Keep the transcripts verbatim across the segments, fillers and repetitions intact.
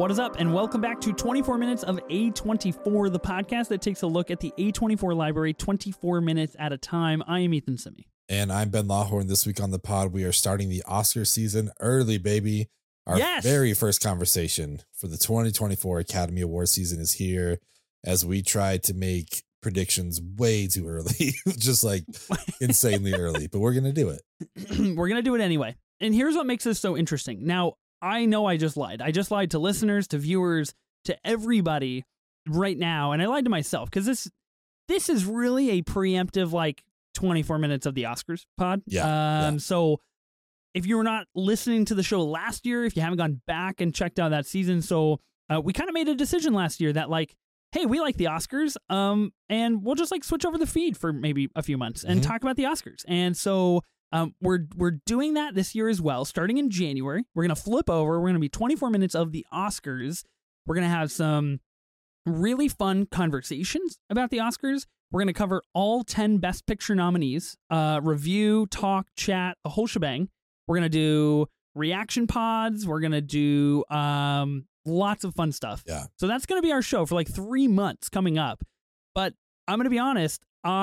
What is up, and welcome back to twenty-four minutes of A twenty-four, the podcast that takes a look at the A twenty-four library twenty-four minutes at a time. I am Ethan Simi. And I'm Ben Lawhorn. This week on the pod, we are starting the Oscar season early, baby. Our yes! very first conversation for the twenty twenty-four Academy Award season is here as we try to make predictions way too early, just like insanely early, but we're going to do it. We're going to do it anyway. And here's what makes this so interesting. Now, I know I just lied. I just lied to listeners, to viewers, to everybody right now. And I lied to myself because this this is really a preemptive, like, twenty-four minutes of the Oscars pod. Yeah, Um. yeah. So if you were not listening to the show last year, if you haven't gone back and checked out that season, so uh, we kind of made a decision last year that, like, hey, we like the Oscars, um, and we'll just, like, switch over the feed for maybe a few months and Mhm. talk about the Oscars. And so um, we're we're doing that this year as well, starting in January. We're going to flip over. We're going to be twenty-four minutes of the Oscars. We're going to have some really fun conversations about the Oscars. We're going to cover all ten Best Picture nominees, uh, review, talk, chat, a whole shebang. We're going to do reaction pods. We're going to do um, lots of fun stuff. Yeah. So that's going to be our show for like three months coming up. But I'm going to be honest,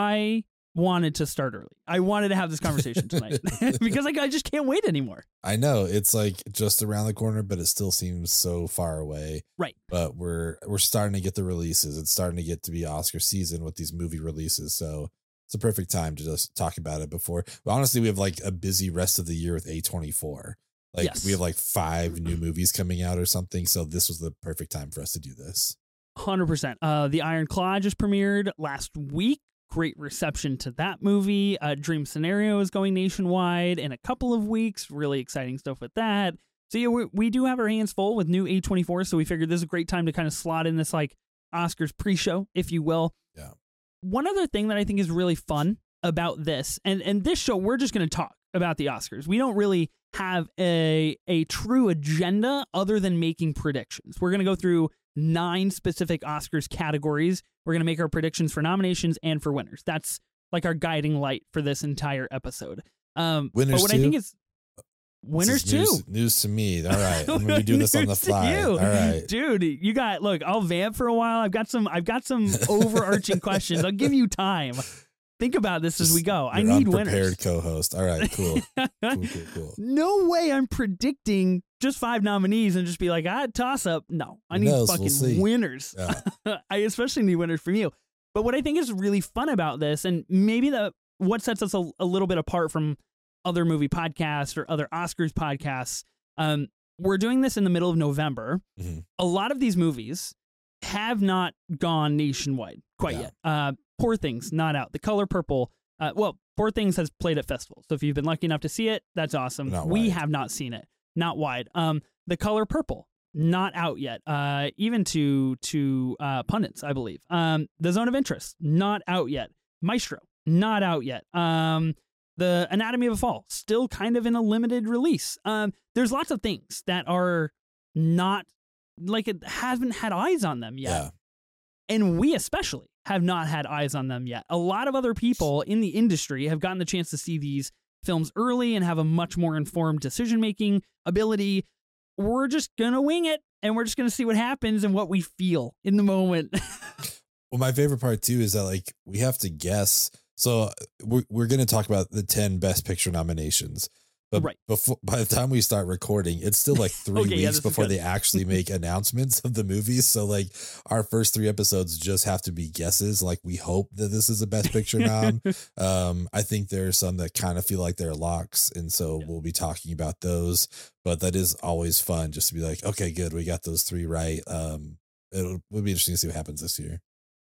I wanted to start early. I wanted to have this conversation tonight because like, I just can't wait anymore. I know it's like just around the corner, but it still seems so far away. Right. But we're we're starting to get the releases. It's starting to get to be Oscar season with these movie releases. So it's a perfect time to just talk about it before. Well, honestly, we have like a busy rest of the year with A twenty-four. Like Yes. we have like five new movies coming out or something. So this was the perfect time for us to do this. one hundred percent. Uh, the Iron Claw just premiered last week. Great reception to that movie. Uh, Dream Scenario is going nationwide in a couple of weeks. Really exciting stuff with that. So yeah, we, we do have our hands full with new A twenty-four, so we figured this is a great time to kind of slot in this like Oscars pre-show, if you will. Yeah. One other thing that I think is really fun about this, and, and this show, we're just going to talk about the Oscars. We don't really have a a true agenda other than making predictions. We're going to go through nine specific Oscars categories. We're going to make our predictions for nominations and for winners. That's like our guiding light for this entire episode. Um, Winners but what too? I think is winners This is news, too. News to me. All right. I'm going to be doing this on the Winners to fly. you. All right. Dude, you got, look, I'll vamp for a while. I've got some, I've got some overarching questions. I'll give you time. Think about this as we go. I Your need unprepared winners. co-host. All right, cool. cool, cool, cool. No way I'm predicting just five nominees and just be like, ah, toss up. No, I Who need knows? We'll fucking see. winners. Yeah. I especially need winners from you. But what I think is really fun about this, and maybe the what sets us a, a little bit apart from other movie podcasts or other Oscars podcasts, um, we're doing this in the middle of November. Mhm. A lot of these movies have not gone nationwide quite Yeah. yet. Uh, Poor Things, not out. The Color Purple, uh, well, Poor Things has played at festivals. So if you've been lucky enough to see it, that's awesome. Not We wide. have not seen it, not wide. Um, The Color Purple, not out yet. Uh, even to to uh, pundits, I believe. Um, The Zone of Interest, not out yet. Maestro, not out yet. Um, The Anatomy of a Fall, still kind of in a limited release. Um, there's lots of things that are not, like, it haven't had eyes on them yet. Yeah. And we especially have not had eyes on them yet. A lot of other people in the industry have gotten the chance to see these films early and have a much more informed decision-making ability. We're just going to wing it, and we're just going to see what happens and what we feel in the moment. Well, my favorite part too is that like we have to guess. So we're we're going to talk about the ten Best Picture nominations, but Right. before by the time we start recording, it's still like three Okay, yeah, weeks this is before good. they actually make announcements of the movies. So like our first three episodes just have to be guesses. Like we hope that this is a Best Picture nom. um, I think there are some that kind of feel like they're locks, and so Yeah. we'll be talking about those. But that is always fun just to be like, okay, good, we got those three right. Um, it'll, it'll be interesting to see what happens this year.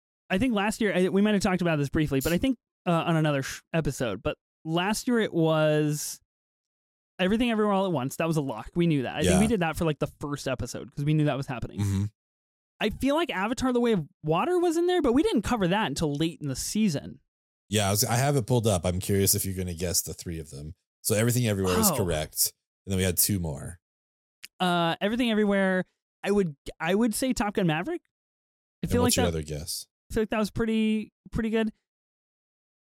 I think last year, I- we might have talked about this briefly, but I think uh, on another sh- episode, but last year it was Everything Everywhere All at Once. That was a lock. We knew that. I think Yeah. we did that for like the first episode because we knew that was happening. Mm-hmm. I feel like Avatar: The Way of Water was in there, but we didn't cover that until late in the season. Yeah, I, was, I have it pulled up. I'm curious if you're going to guess the three of them. So Everything Everywhere is Oh. correct, and then we had two more. Uh, Everything Everywhere. I would I would say Top Gun Maverick. I And feel like what's your that. other guess? I feel like that was pretty pretty good.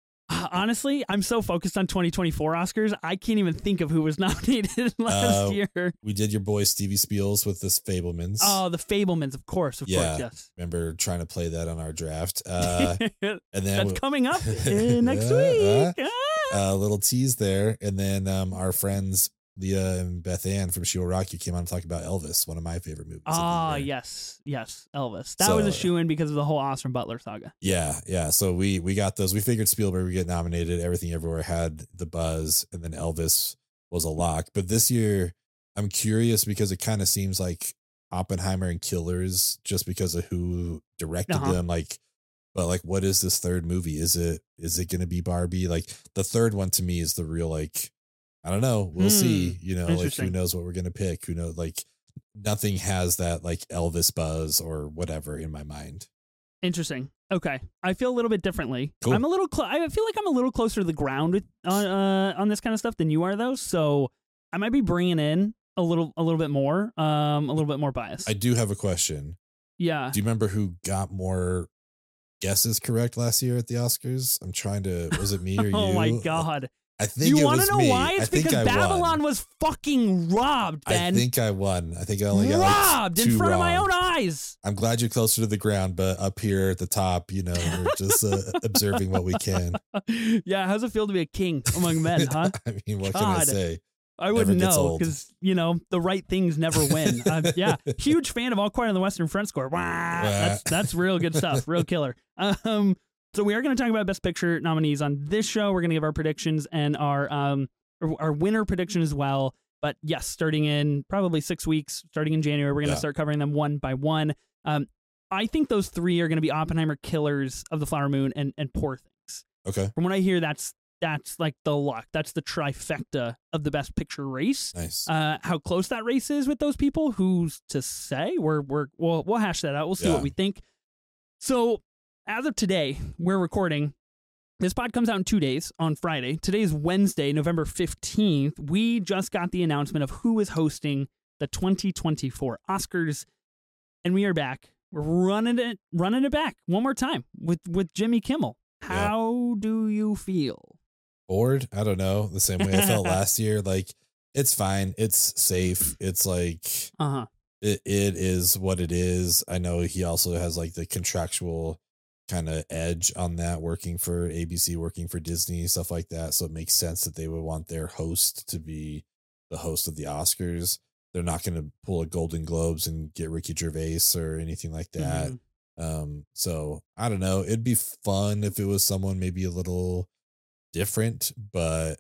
Honestly, I'm so focused on twenty twenty-four Oscars, I can't even think of who was nominated last Uh, year. We did your boy Stevie Spiels with the Fablemans. Oh, the Fablemans, of course, of Yeah. course, yes. Remember trying to play that on our draft. Uh, and then That's we- coming up uh, next Uh, week. uh, Ah. a little tease there. And then um, our friends Leah and Beth Ann from She Will Rock You came on to talk about Elvis, one of my favorite movies. of the Ah, year. yes, yes, Elvis. That was a So- shoe-in because of the whole Austin Butler saga. Yeah, yeah. So we we got those. We figured Spielberg would get nominated. Everything Everywhere had the buzz, and then Elvis was a lock. But this year, I'm curious because it kind of seems like Oppenheimer and Killers, just because of who directed Uh-huh. them. Like, but like, what is this third movie? Is it is it going to be Barbie? Like, the third one to me is the real like. I don't know. We'll Hmm, see. You know, like who interesting. knows what we're gonna pick? Who knows? Like, nothing has that like Elvis buzz or whatever in my mind. Interesting. Okay, I feel a little bit differently. Cool. I'm a little. Cl- I feel like I'm a little closer to the ground with on uh, on this kind of stuff than you are, though. So I might be bringing in a little, a little bit more, um, a little bit more bias. I do have a question. yeah. Do you remember who got more guesses correct last year at the Oscars? I'm trying to. Was it me or you? Oh my god! I think You it want was to know me. why? It's I think because I Babylon won. was fucking robbed, Ben. I think I won. I think I only got like robbed in two front of my wrong. own eyes. I'm glad you're closer to the ground, but up here at the top, you know, we're just uh, observing what we can. Yeah, how's it feel to be a king among men, huh? I mean, what can I God. say? I wouldn't gets know old. because, you know, the right things never win. uh, yeah, huge fan of All Quiet on the Western Front score. Wah, that's that's real good stuff, real killer. Um, so we are going to talk about Best Picture nominees on this show. We're going to give our predictions and our um our, our winner prediction as well. But yes, starting in probably six weeks, starting in January, we're going to Yeah. start covering them one by one. Um, I think those three are going to be Oppenheimer, Killers of the Flower Moon, and and Poor Things. Okay, From what I hear, that's that's like the luck. That's the trifecta of the Best Picture race. nice. Uh, how close that race is with those people, who's to say? We're we're we'll we'll hash that out. We'll see Yeah. what we think. So as of today, we're recording. This pod comes out in two days on Friday. Today is Wednesday, November fifteenth. We just got the announcement of who is hosting the twenty twenty-four Oscars, and we are back. We're running it running it back one more time with with Jimmy Kimmel. Yeah. How do you feel? Bored? I don't know. The same way I felt last year. Like, it's fine. It's safe. It's like Uh huh. it, it is what it is. I know he also has like the contractual kind of edge on that, working for A B C, working for Disney, stuff like that. So it makes sense that they would want their host to be the host of the Oscars. They're not going to pull a Golden Globes and get Ricky Gervais or anything like that. Mhm. Um, so I don't know. It'd be fun if it was someone maybe a little different, but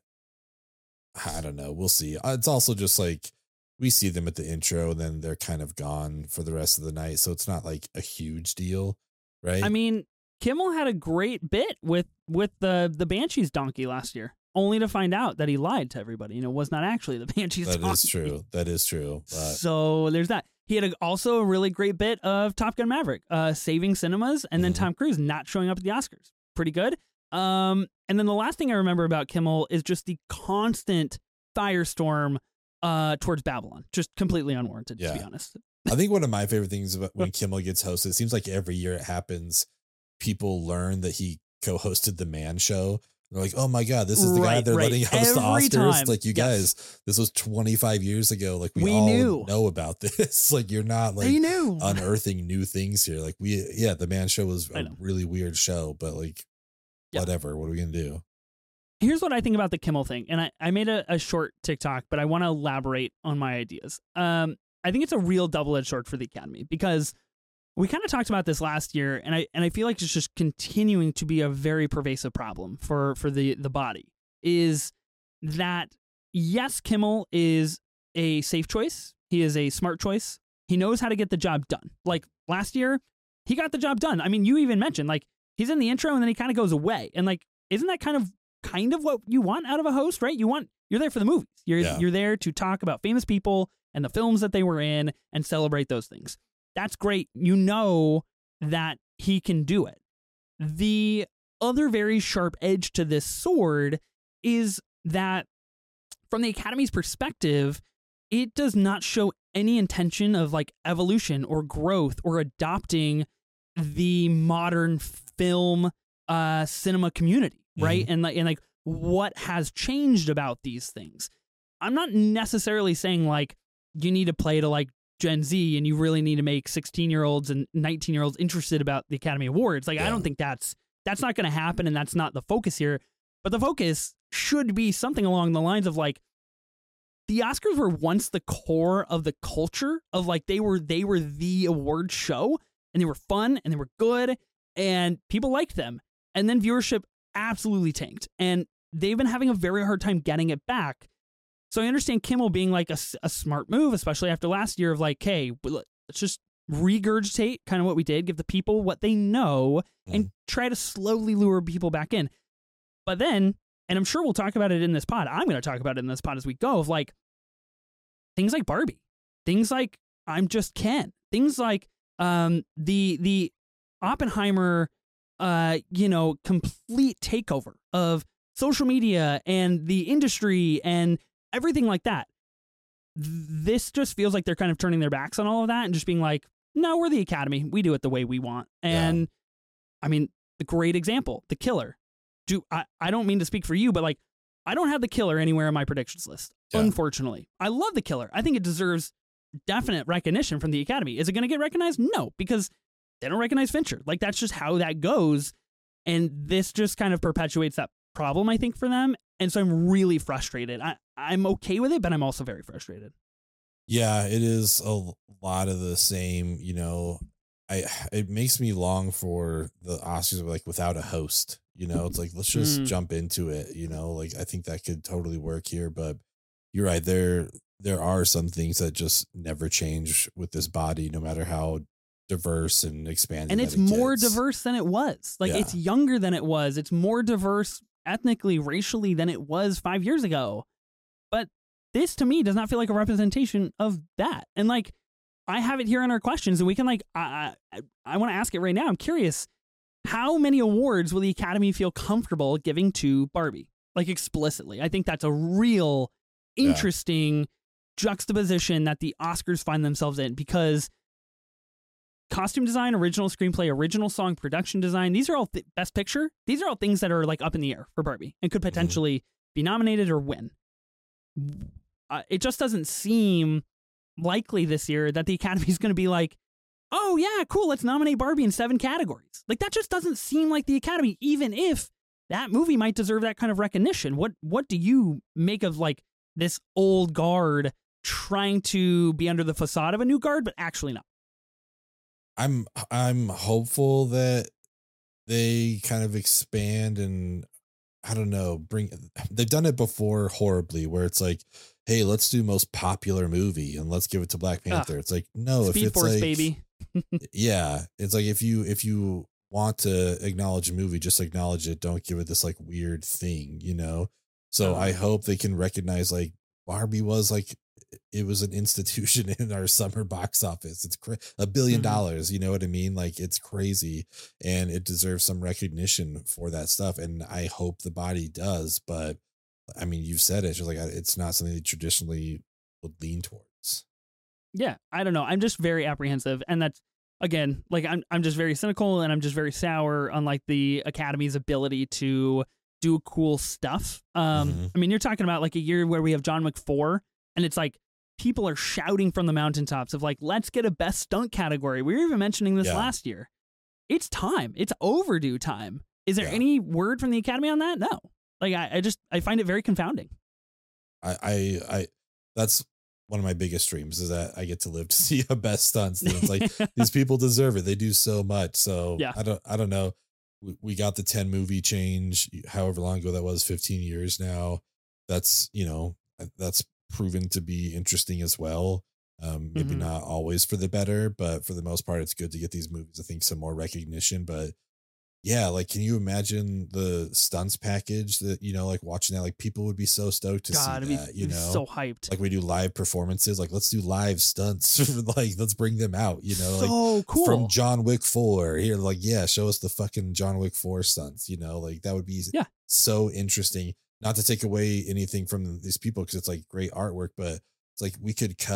I don't know. We'll see. Uh, It's also just like we see them at the intro and then they're kind of gone for the rest of the night. So it's not like a huge deal, right? I mean, Kimmel had a great bit with with the the Banshees donkey last year, only to find out that he lied to everybody. You know, was not actually the Banshees that donkey. is true. That is true. But So there's that. He had a, also a really great bit of Top Gun Maverick, uh, saving cinemas, and then Mhm. Tom Cruise not showing up at the Oscars. Pretty good. Um, and then the last thing I remember about Kimmel is just the constant firestorm uh, towards Babylon, just completely unwarranted, to be Yeah. honest. I think one of my favorite things about when Kimmel gets hosted, it seems like every year it happens, people learn that he co-hosted the Man Show. They're like, oh my God, this is the guy Right, they're right. letting host the Every Oscars. time. Like, you Yes. guys, this was twenty-five years ago. Like, we, We all knew. know about this. Like, you're not like They knew. unearthing new things here. Like, we, yeah, the Man Show was I a know. really weird show, but like, Yeah. whatever. What are we going to do? Here's what I think about the Kimmel thing, and I, I made a, a short TikTok, but I want to elaborate on my ideas. Um, I think it's a real double-edged sword for the Academy because we kind of talked about this last year, and I and I feel like it's just continuing to be a very pervasive problem for for the the body. Is that yes, Kimmel is a safe choice. He is a smart choice. He knows how to get the job done. Like last year, he got the job done. I mean, you even mentioned like he's in the intro and then he kind of goes away, and like isn't that kind of kind of what you want out of a host, right? You want you're there for the movies. You're Yeah. you're there to talk about famous people and the films that they were in and celebrate those things. That's great. You know that he can do it. The other very sharp edge to this sword is that from the Academy's perspective, it does not show any intention of like evolution or growth or adopting the modern film uh, cinema community. right? Mhm. And like and like what has changed about these things. I'm not necessarily saying like you need to play to like Gen Z and you really need to make sixteen year olds and nineteen year olds interested about the Academy Awards. Like, I Yeah. don't think that's that's not going to happen, and that's not the focus here. But the focus should be something along the lines of like, the Oscars were once the core of the culture of like they were they were the award show, and they were fun and they were good and people liked them. And then viewership absolutely tanked, and they've been having a very hard time getting it back. So I understand Kimmel being like a, a smart move, especially after last year of like, hey, let's just regurgitate kind of what we did, give the people what they know, and try to slowly lure people back in. But then, and I'm sure we'll talk about it in this pod, I'm going to talk about it in this pod as we go, of like things like Barbie, things like I'm Just Ken, things like um, the the Oppenheimer, uh, you know, complete takeover of social media and the industry and everything like that. This just feels like they're kind of turning their backs on all of that and just being like, no, we're the Academy. We do it the way we want. And yeah. I mean, the great example, The Killer. Do I, I don't mean to speak for you, but like, I don't have The Killer anywhere on my predictions list, yeah. unfortunately. I love The Killer. I think it deserves definite recognition from the Academy. Is it going to get recognized? No, because they don't recognize Fincher. Like, that's just how that goes. And this just kind of perpetuates that problem, I think, for them. And so I'm really frustrated. I, I'm okay with it, but I'm also very frustrated. Yeah, it is a lot of the same, you know. I it makes me long for the Oscars like without a host, you know. It's like, let's just mm. jump into it, you know. Like, I think that could totally work here, but you're right, there there are some things that just never change with this body, no matter how diverse and expanded. And it's it more gets. diverse than it was. Like, yeah. it's younger than it was. It's more diverse ethnically, racially than it was five years ago. But this to me does not feel like a representation of that. And like, I have it here in our questions, and we can like, I I, I want to ask it right now. I'm curious, how many awards will the Academy feel comfortable giving to Barbie? Like, explicitly. I think that's a real interesting yeah. juxtaposition that the Oscars find themselves in, because costume design, original screenplay, original song, production design, these are all th- best picture. These are all things that are like up in the air for Barbie and could potentially mm-hmm. be nominated or win. Uh, it just doesn't seem likely this year that the Academy is going to be like, oh yeah, cool, let's nominate Barbie in seven categories. Like, that just doesn't seem like the Academy, even if that movie might deserve that kind of recognition. What what do you make of like this old guard trying to be under the facade of a new guard, but actually not? I'm I'm hopeful that they kind of expand and, I don't know, bring, they've done it before horribly, where it's like, hey, let's do most popular movie and let's give it to Black Panther. Uh, it's like, no, Speed if it's Force, like, baby. yeah, it's like, if you if you want to acknowledge a movie, just acknowledge it. Don't give it this like weird thing, you know. So uh, I hope they can recognize like Barbie was like, it was an institution in our summer box office. It's cra- a billion mm-hmm. dollars. You know what I mean? Like, it's crazy, and it deserves some recognition for that stuff. And I hope the body does. But I mean, you've said it. It's just like, it's not something they traditionally would lean towards. Yeah, I don't know. I'm just very apprehensive, and that's, again, like, I'm I'm just very cynical, and I'm just very sour on like the Academy's ability to do cool stuff. Um, mm-hmm. I mean, you're talking about like a year where we have John Wick four, and it's like people are shouting from the mountaintops of like, let's get a best stunt category. We were even mentioning this yeah. last year. It's time. It's overdue time. Is there yeah. any word from the Academy on that? No. Like, I, I just, I find it very confounding. I, I, I, that's one of my biggest dreams, is that I get to live to see a best stunts. And it's like, these people deserve it. They do so much. So yeah. I don't, I don't know. We, we got the ten movie change, however long ago that was, fifteen years now. That's, you know, that's proven to be interesting as well. Um, maybe mm-hmm. not always for the better, but for the most part, it's good to get these movies, I think, some more recognition. But yeah, like, can you imagine the stunts package that, you know, like watching that, like people would be so stoked to God, see that, be, you know, so hyped. Like, we do live performances, like, let's do live stunts, like, let's bring them out, you know, so like cool. From John Wick four here, like, yeah, show us the fucking John Wick four stunts, you know, like that would be yeah. so interesting. Not to take away anything from these people, because it's like great artwork, but it's like we could cut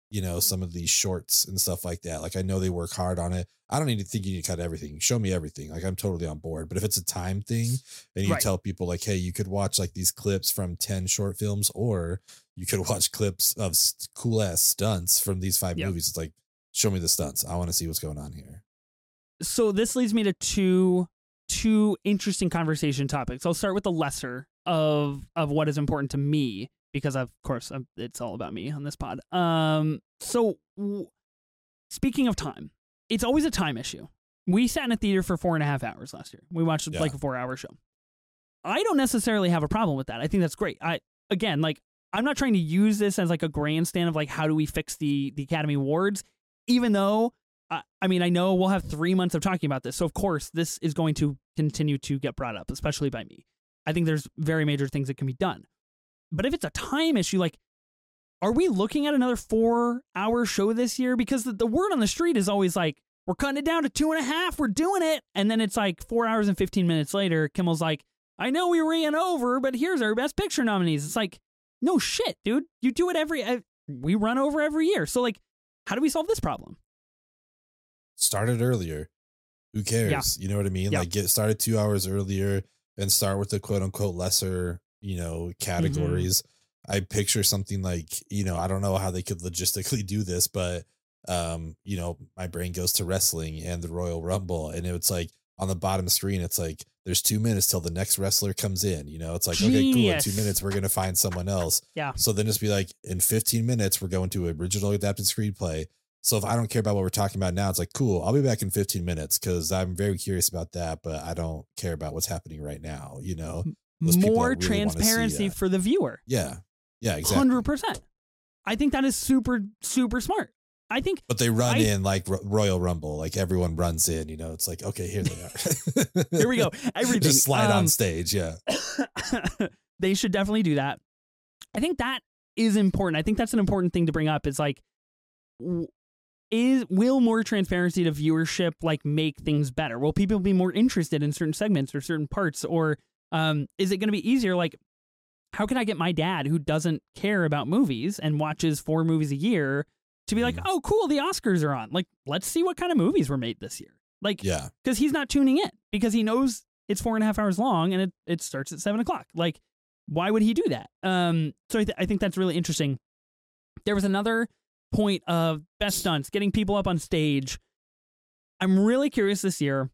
you know, some of these shorts and stuff like that. Like I know they work hard on it. I don't need to think you need to cut everything. Show me everything. Like I'm totally on board. But if it's a time thing and you Right. tell people like, hey, you could watch like these clips from ten short films, or you could watch clips of st- cool ass stunts from these five Yep. movies. It's like, show me the stunts. I want to see what's going on here. So this leads me to two two interesting conversation topics. I'll start with the lesser of of what is important to me, because of course I'm, it's all about me on this pod. Um, so w- speaking of time, it's always a time issue. We sat in a theater for four and a half hours last year. We watched Yeah. like a four hour show. I don't necessarily have a problem with that. I think that's great. I again, like I'm not trying to use this as like a grandstand of like how do we fix the the Academy Awards, even though. Uh, I mean, I know we'll have three months of talking about this, so of course this is going to continue to get brought up, especially by me. I think there's very major things that can be done. But if it's a time issue, like, are we looking at another four-hour show this year? Because the, the word on the street is always like, we're cutting it down to two and a half, we're doing it. And then it's like four hours and fifteen minutes later, Kimmel's like, I know we ran over, but here's our Best Picture nominees. It's like, no shit, dude. You do it every, uh, we run over every year. So, like, how do we solve this problem? Started earlier. Who cares? Yeah. You know what I mean? Yeah. Like get started two hours earlier and start with the quote unquote lesser, you know, categories. Mm-hmm. I picture something like, you know, I don't know how they could logistically do this, but um, you know, my brain goes to wrestling and the Royal Rumble, and it's like on the bottom screen, it's like there's two minutes till the next wrestler comes in. You know, it's like, Genius. okay, cool. In two minutes, we're gonna find someone else. Yeah. So then just be like, in fifteen minutes, we're going to original adapted screenplay. So if I don't care about what we're talking about now, it's like, cool, I'll be back in fifteen minutes because I'm very curious about that, but I don't care about what's happening right now. You know, those people More that really wanna see transparency that. for the viewer. Yeah. Yeah, exactly. one hundred percent. I think that is super, super smart. I think. But they run I, in like Ro- Royal Rumble, like everyone runs in, you know, it's like, okay, here they are. Here we go. Everything. Just slide um, on stage. Yeah. They should definitely do that. I think that is important. I think that's an important thing to bring up is like, is will more transparency to viewership like make things better? Will people be more interested in certain segments or certain parts? Or um, is it going to be easier? Like, how can I get my dad, who doesn't care about movies and watches four movies a year, to be like, Mhm. oh, cool, the Oscars are on. Like, let's see what kind of movies were made this year. Like, Yeah. because he's not tuning in because he knows it's four and a half hours long and it, it starts at seven o'clock. Like, why would he do that? Um, so I, th- I think that's really interesting. There was another point of best stunts, getting people up on stage. I'm really curious this year,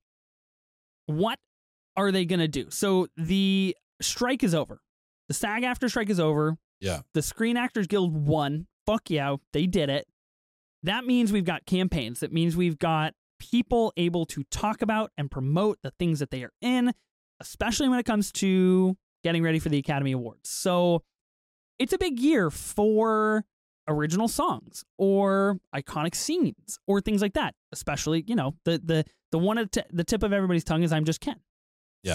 what are they going to do? So the strike is over. The SAG-AFTRA strike is over. Yeah. The Screen Actors Guild won. Fuck yeah, they did it. That means we've got campaigns. That means we've got people able to talk about and promote the things that they are in, especially when it comes to getting ready for the Academy Awards. So it's a big year for original songs or iconic scenes or things like that. Especially, you know, the the the one at t- the tip of everybody's tongue is I'm Just Ken. Yeah.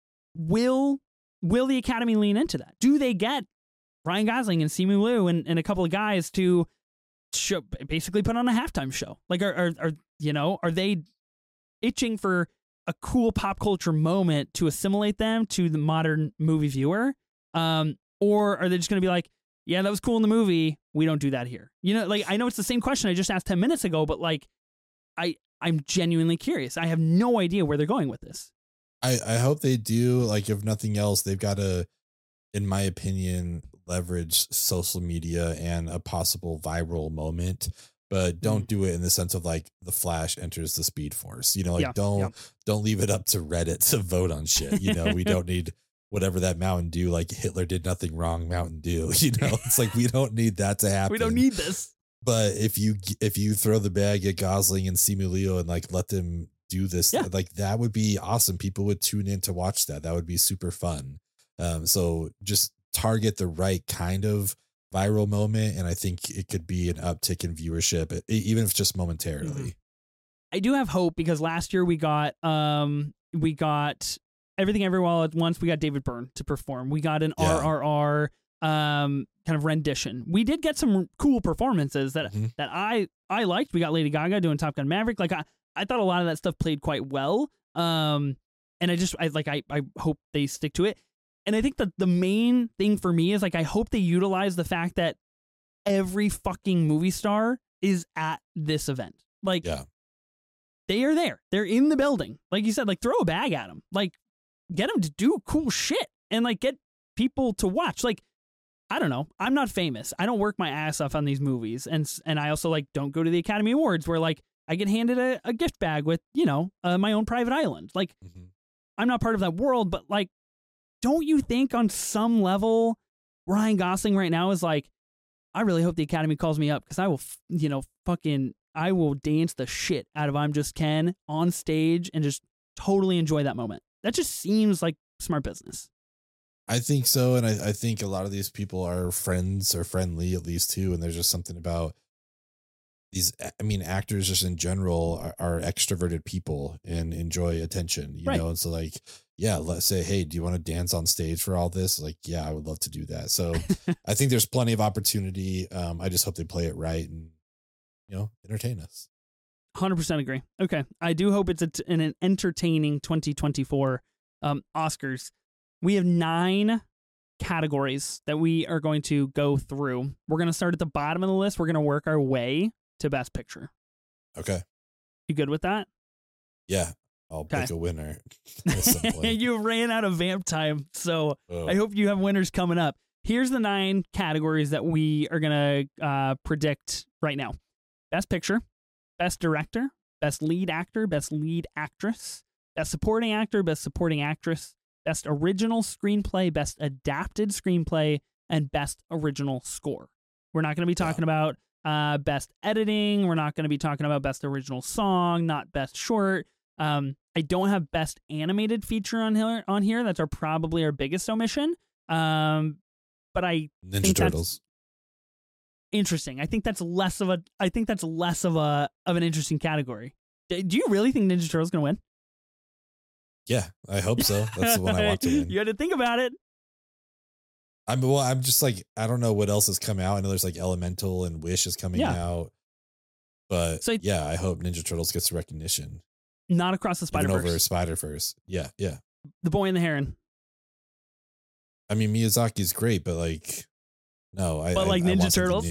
Will will the Academy lean into that? Do they get Ryan Gosling and Simu Liu and, and a couple of guys to show, basically put on a halftime show? Like, are, are are you know, are they itching for a cool pop culture moment to assimilate them to the modern movie viewer? Um, or are they just going to be like, yeah, that was cool in the movie, we don't do that here? You know, like, I know it's the same question I just asked ten minutes ago, but like, I I'm genuinely curious. I have no idea where they're going with this. I, I hope they do. Like, if nothing else, they've got to, in my opinion, leverage social media and a possible viral moment, but don't mm. do it in the sense of like the Flash enters the Speed Force. You know, like yeah, don't yeah. don't leave it up to Reddit to vote on shit. You know, we don't need whatever that Mountain Dew, like Hitler did nothing wrong, Mountain Dew. You know, it's like we don't need that to happen. We don't need this. But if you if you throw the bag at Gosling and Simu Liu and like let them do this, yeah. like that would be awesome. People would tune in to watch that. That would be super fun. Um, so just target the right kind of viral moment, and I think it could be an uptick in viewership, even if it's just momentarily. Mm-hmm. I do have hope because last year we got um we got Everything Everywhere All at Once. We got David Byrne to perform. We got an yeah. R R R um kind of rendition. We did get some cool performances that mm-hmm. that I I liked. We got Lady Gaga doing Top Gun Maverick. Like I, I thought a lot of that stuff played quite well. Um, and I just I like I I hope they stick to it. And I think that the main thing for me is like I hope they utilize the fact that every fucking movie star is at this event. Like, yeah. they are there. They're in the building. Like you said, like throw a bag at them. Like, get them to do cool shit and like get people to watch. Like, I don't know. I'm not famous. I don't work my ass off on these movies. And and I also like don't go to the Academy Awards where like I get handed a, a gift bag with, you know, uh, my own private island. Like, mm-hmm. I'm not part of that world, but like, don't you think on some level Ryan Gosling right now is like, I really hope the Academy calls me up because I will, you know, fucking, I will dance the shit out of I'm Just Ken on stage and just totally enjoy that moment. That just seems like smart business. I think so. And I, I think a lot of these people are friends or friendly at least too. And there's just something about these, I mean, actors just in general are, are extroverted people and enjoy attention, you right. know? And so like, yeah, let's say, hey, do you want to dance on stage for all this? Like, yeah, I would love to do that. So I think there's plenty of opportunity. Um, I just hope they play it right and, you know, entertain us. one hundred percent agree. Okay. I do hope it's a t- an entertaining twenty twenty-four um, Oscars. We have nine categories that we are going to go through. We're going to start at the bottom of the list. We're going to work our way to Best Picture. Okay. You good with that? Yeah. I'll okay. pick a winner. You ran out of vamp time, so oh. I hope you have winners coming up. Here's the nine categories that we are going to uh, predict right now. Best Picture, Best Director, Best Lead Actor, Best Lead Actress, Best Supporting Actor, Best Supporting Actress, Best Original Screenplay, Best Adapted Screenplay, and Best Original Score. We're not going to be talking yeah. about uh, Best Editing. We're not going to be talking about Best Original Song, not Best Short. Um, I don't have Best Animated Feature on here. On here, that's our probably our biggest omission. Um, but I Ninja think Turtles. That's interesting. I think that's less of a. I think that's less of a of an interesting category. Do you really think Ninja Turtles gonna win? Yeah, I hope so. That's the one I want to win. You had to think about it. I'm well. I'm just like I don't know what else has come out. I know there's like Elemental and Wish is coming yeah. out, but so I, yeah, I hope Ninja Turtles gets recognition. Not Across the Spider-Verse. Over Spider-Verse. Yeah, yeah. The Boy and the Heron. I mean, Miyazaki's great, but like, no. I, but like I, Ninja I Turtles?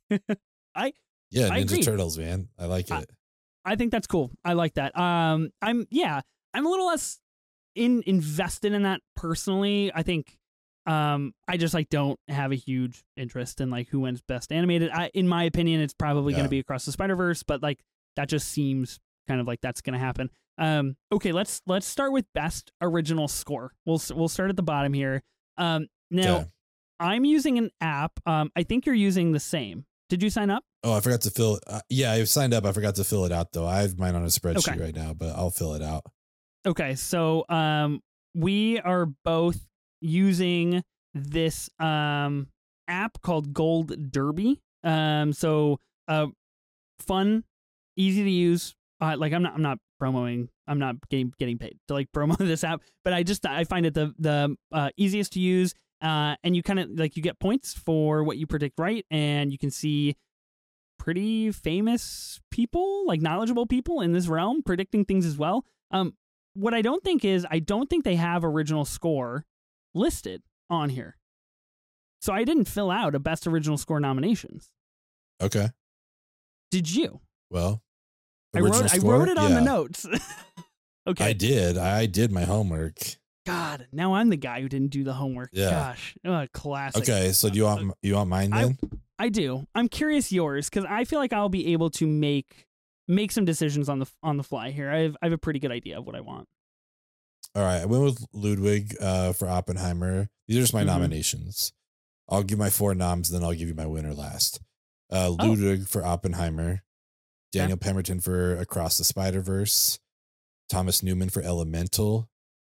I Yeah, I Ninja agree. Turtles, man. I like it. I, I think that's cool. I like that. Um, I'm, yeah, I'm a little less in invested in that personally. I think um, I just like don't have a huge interest in like who wins Best Animated. I, in my opinion, it's probably yeah. going to be Across the Spider-Verse, but like that just seems kind of like that's going to happen. Um, okay, let's let's start with Best Original Score. We'll we'll start at the bottom here. Um, now yeah. I'm using an app. Um, I think you're using the same. Did you sign up? Oh, I forgot to fill. Uh, yeah, I've signed up. I forgot to fill it out though. I have mine on a spreadsheet okay. right now, but I'll fill it out. Okay, so um, we are both using this um app called Gold Derby. Um, so uh, fun, easy to use. Uh, like I'm not, I'm not promoting, I'm not getting getting paid to like promo this app, but I just I find it the the uh, easiest to use. Uh, and you kind of like you get points for what you predict right, and you can see pretty famous people, like knowledgeable people in this realm, predicting things as well. Um, what I don't think is I don't think they have original score listed on here, so I didn't fill out a best original score nominations. Okay. Did you? Well. I wrote, I wrote it on yeah. the notes. Okay. I did. I did my homework. God, now I'm the guy who didn't do the homework. Yeah. Gosh, oh, classic. Okay, so do you want you want mine then? I, I do. I'm curious yours because I feel like I'll be able to make make some decisions on the on the fly here. I have I have a pretty good idea of what I want. All right, I went with Ludwig uh, for Oppenheimer. These are just my mm-hmm. nominations. I'll give my four noms, then I'll give you my winner last. Uh, Ludwig oh. for Oppenheimer. Daniel yeah. Pemberton for Across the Spider-Verse, Thomas Newman for Elemental,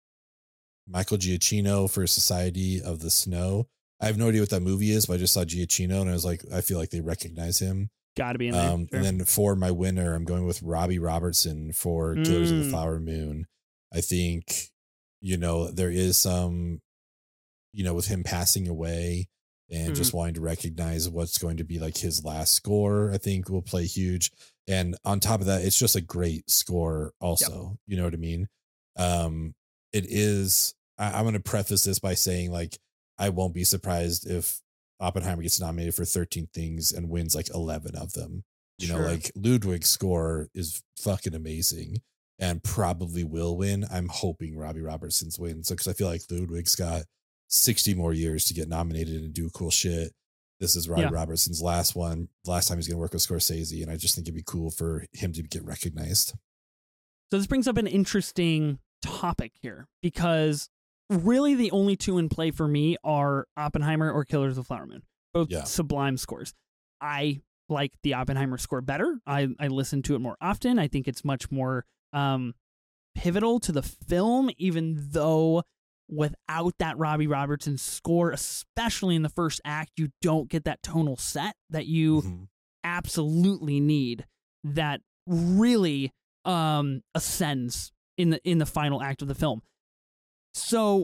Michael Giacchino for Society of the Snow. I have no idea what that movie is, but I just saw Giacchino and I was like, I feel like they recognize him. Got to be in there. Um, sure. And then for my winner, I'm going with Robbie Robertson for Killers mm. of the Flower Moon. I think, you know, there is some, you know, with him passing away and mm. just wanting to recognize what's going to be like his last score, I think will play huge. And on top of that, it's just a great score also. Yep. You know what I mean? Um, it is, I, I'm going to preface this by saying like, I won't be surprised if Oppenheimer gets nominated for thirteen things and wins like eleven of them. You Sure. know, like Ludwig's score is fucking amazing and probably will win. I'm hoping Robbie Robertson's wins. So, because I feel like Ludwig's got sixty more years to get nominated and do cool shit. This is Robbie Yeah. Robertson's last one, last time he's going to work with Scorsese. And I just think it'd be cool for him to get recognized. So this brings up an interesting topic here, because really the only two in play for me are Oppenheimer or Killers of the Flower Moon, both Yeah. sublime scores. I like the Oppenheimer score better. I, I listen to it more often. I think it's much more um, pivotal to the film, even though without that Robbie Robertson score, especially in the first act, you don't get that tonal set that you Mhm. absolutely need, that really um, ascends in the in the final act of the film. So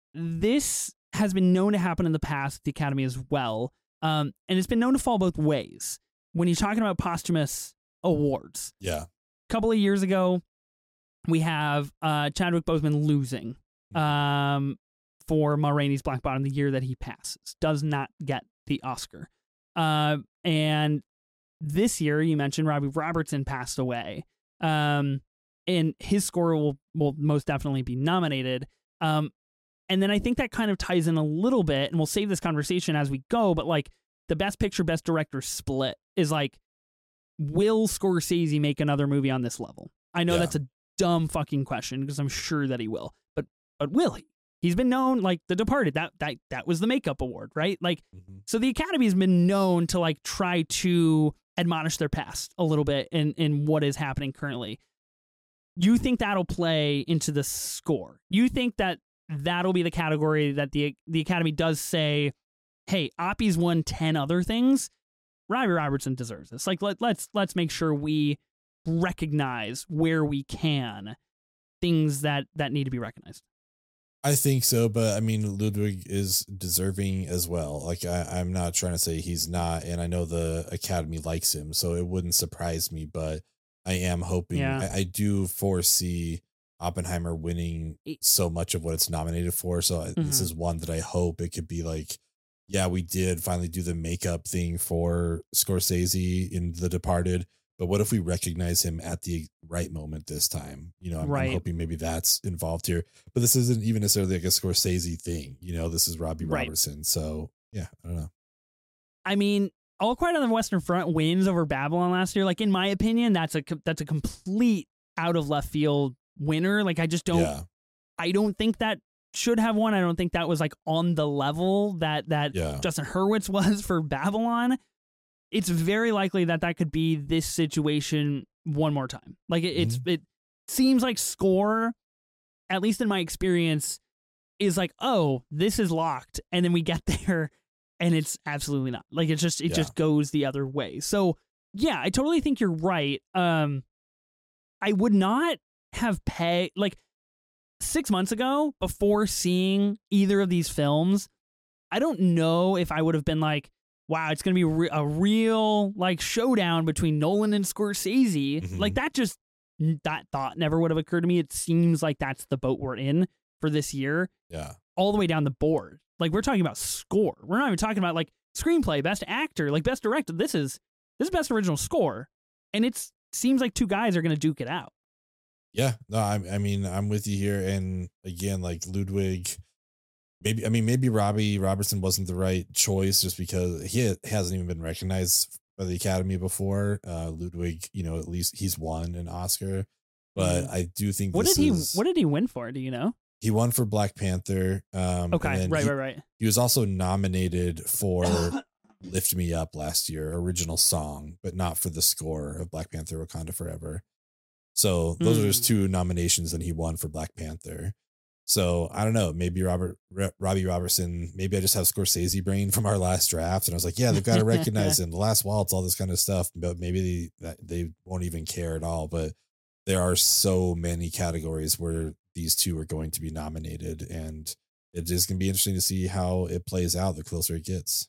this has been known to happen in the past at the Academy as well, um, and it's been known to fall both ways. When you're talking about posthumous awards, Yeah. a couple of years ago, we have uh, Chadwick Boseman losing um, for Ma Rainey's Black Bottom the year that he passes, does not get the Oscar. Uh, and this year, you mentioned Robbie Robertson passed away, um, and his score will, will most definitely be nominated. Um, and then I think that kind of ties in a little bit, and we'll save this conversation as we go, but like the Best Picture, Best Director split is like, will Scorsese make another movie on this level? I know Yeah. that's a dumb fucking question, because I'm sure that he will, but but will he? He's been known, like The Departed, that that that was the makeup award, right? Like, Mhm. so the Academy has been known to like try to admonish their past a little bit in in what is happening currently. You think that'll play into the score? You think that that'll be the category that the the Academy does say, hey, Oppie's won ten other things, Robbie Robertson deserves this. Like, let, let's let's make sure we recognize where we can things that that need to be recognized. I think so, but I mean, Ludwig is deserving as well. Like, I, I'm not trying to say he's not, and I know the Academy likes him, so it wouldn't surprise me, but I am hoping, Yeah. I, I do foresee Oppenheimer winning so much of what it's nominated for. So I this Mhm. is one that I hope it could be like, yeah, we did finally do the makeup thing for Scorsese in The Departed, but what if we recognize him at the right moment this time? You know, I'm, Right. I'm hoping maybe that's involved here, but this isn't even necessarily like a Scorsese thing. You know, this is Robbie Right. Robertson. So yeah, I don't know. I mean, All Quiet on the Western Front wins over Babylon last year. Like, in my opinion, that's a co- that's a complete out of left field winner. Like, I just don't Yeah. I don't think that should have won. I don't think that was like on the level that that Yeah. Justin Hurwitz was for Babylon. It's very likely that that could be this situation one more time. Like, it, it's it seems like score, at least in my experience, is like, oh, this is locked, and then we get there and it's absolutely not. Like, it's just it Yeah. just goes the other way. So yeah, I totally think you're right. Um, I would not have pay like six months ago, before seeing either of these films, I don't know if I would have been like, wow, it's going to be re- a real like showdown between Nolan and Scorsese. Mhm. Like, that just, that thought never would have occurred to me. It seems like that's the boat we're in for this year, Yeah. all the way down the board. Like, we're talking about score. We're not even talking about like screenplay, best actor, like best director. This is, this is best original score. And it's seems like two guys are going to duke it out. Yeah, no, I, I mean, I'm with you here. And again, like Ludwig, maybe, I mean, maybe Robbie Robertson wasn't the right choice just because he ha- hasn't even been recognized by the Academy before. Uh, Ludwig, you know, at least he's won an Oscar, but Mhm. I do think What this did he, is, what did he win for? Do you know? he won for Black Panther. Um, and Okay. then Right, he, right, right. he was also nominated for Lift Me Up last year, original song, but not for the score of Black Panther Wakanda Forever. So those are his Hmm. two nominations, and he won for Black Panther. So I don't know, maybe Robert R- Robbie Robertson, maybe I just have Scorsese brain from our last draft, and I was like, yeah, they've got to recognize him. The Last Waltz, all this kind of stuff, but maybe they that they won't even care at all. But there are so many categories where these two are going to be nominated, and it is going to be interesting to see how it plays out the closer it gets.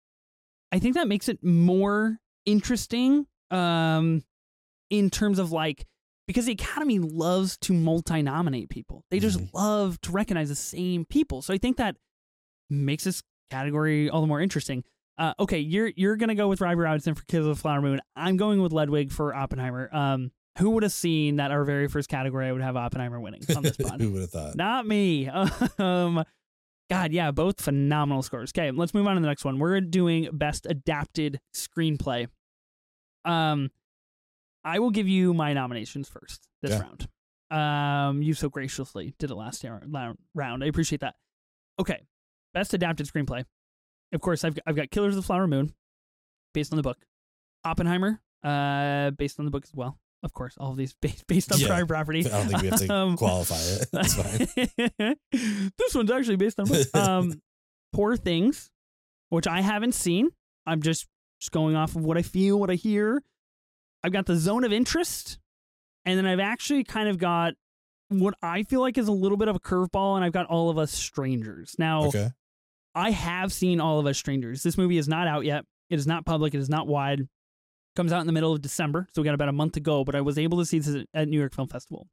I think that makes it more interesting um, in terms of like, because the Academy loves to multi-nominate people. They just Mhm. love to recognize the same people. So I think that makes this category all the more interesting. Uh, okay, you're you're gonna go with Robbie Robinson for Killers of the Flower Moon. I'm going with Ludwig for Oppenheimer. Um, who would have seen that our very first category I would have Oppenheimer winning on this pod? Who would have thought? Not me. um, God, yeah, both phenomenal scores. Okay, let's move on to the next one. We're doing Best Adapted Screenplay. Um, I will give you my nominations first this yeah. round. Um, you so graciously did it last year, round. I appreciate that. Okay, Best Adapted Screenplay. Of course, I've I've got Killers of the Flower Moon, based on the book. Oppenheimer, uh, based on the book as well. Of course, all of these based based on yeah. prior property. I don't think we have to um, qualify it. That's fine. This one's actually based on book. Um, Poor Things, which I haven't seen. I'm just just going off of what I feel, what I hear. I've got The Zone of Interest, and then I've actually kind of got what I feel like is a little bit of a curveball, and I've got All of Us Strangers. Now, okay. I have seen All of Us Strangers. This movie is not out yet. It is not public. It is not wide. Comes out in the middle of December, so we got about a month to go, but I was able to see this at New York Film Festival.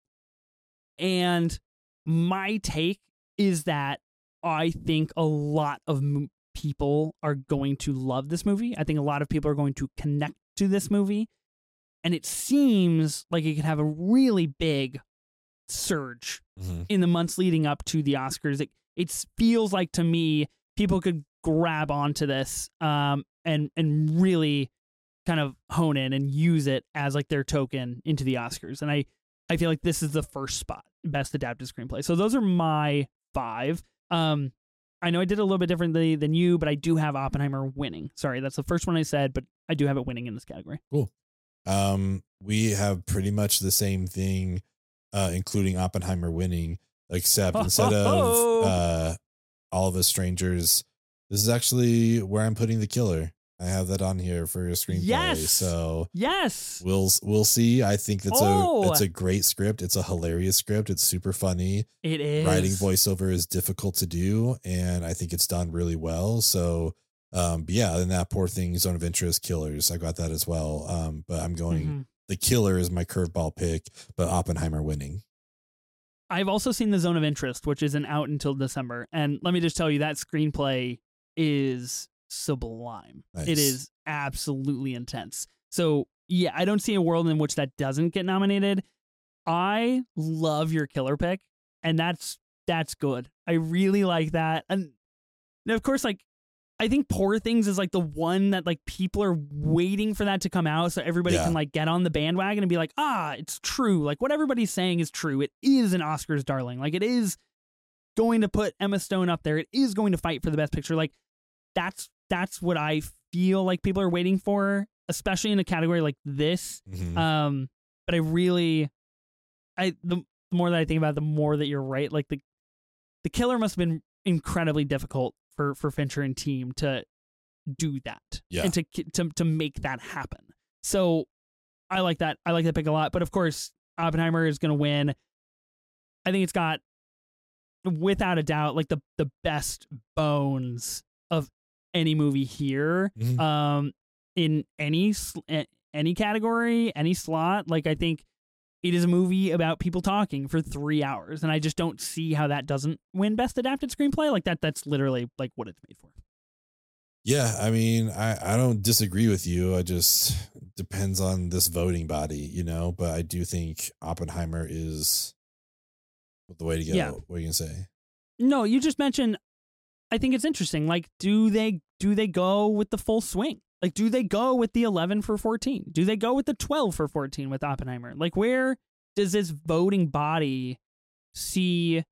And my take is that I think a lot of m- people are going to love this movie. I think a lot of people are going to connect to this movie. And it seems like it could have a really big surge mm-hmm. in the months leading up to the Oscars. It, it feels like, to me, people could grab onto this um, and and really kind of hone in and use it as like their token into the Oscars. And I, I feel like this is the first spot, Best Adapted Screenplay. So those are my five. Um, I know I did a little bit differently than you, but I do have Oppenheimer winning. Sorry, that's the first one I said, but I do have it winning in this category. Cool. Um, we have pretty much the same thing, uh, including Oppenheimer winning, except instead of uh, All of Us Strangers, this is actually where I'm putting The Killer. I have that on here for your screenplay. Yes. So yes, we'll we'll see. I think that's oh. a it's a great script. It's a hilarious script. It's super funny. It is. Writing voiceover is difficult to do, and I think it's done really well. So, um, but yeah, and that Poor Thing, Zone of Interest, Killers, I got that as well. Um, but I'm going mm-hmm. The Killer is my curveball pick, but Oppenheimer winning. I've also seen The Zone of Interest, which isn't out until December, and let me just tell you that screenplay is sublime. Nice. It is absolutely intense. So yeah, I don't see a world in which that doesn't get nominated. I love your killer pick, and that's that's good. I really like that. And of course, like, I think Poor Things is like the one that like people are waiting for that to come out so everybody yeah. can like get on the bandwagon and be like, ah, it's true. Like, what everybody's saying is true. It is an Oscars darling. Like, it is going to put Emma Stone up there. It is going to fight for the best picture. Like, that's That's what I feel like people are waiting for, especially in a category like this. Mm-hmm. Um, but I really, I the more that I think about it, the more that you're right. Like the, the Killer must have been incredibly difficult for, for Fincher and team to do that yeah. and to to to make that happen. So I like that. I like that pick a lot. But of course, Oppenheimer is going to win. I think it's got, without a doubt, like the the best bones of any movie here, mm-hmm. um, in any any category, any slot. Like, I think it is a movie about people talking for three hours, and I just don't see how that doesn't win Best Adapted Screenplay. Like that, that's literally like what it's made for. Yeah, I mean, I, I don't disagree with you. I just depends on this voting body, you know. But I do think Oppenheimer is the way to go. Yeah. What are you gonna say? No, you just mentioned. I think it's interesting. Like, do they do they go with the full swing? Like, do they go with the eleven for fourteen? Do they go with the twelve for fourteen with Oppenheimer? Like, where does this voting body see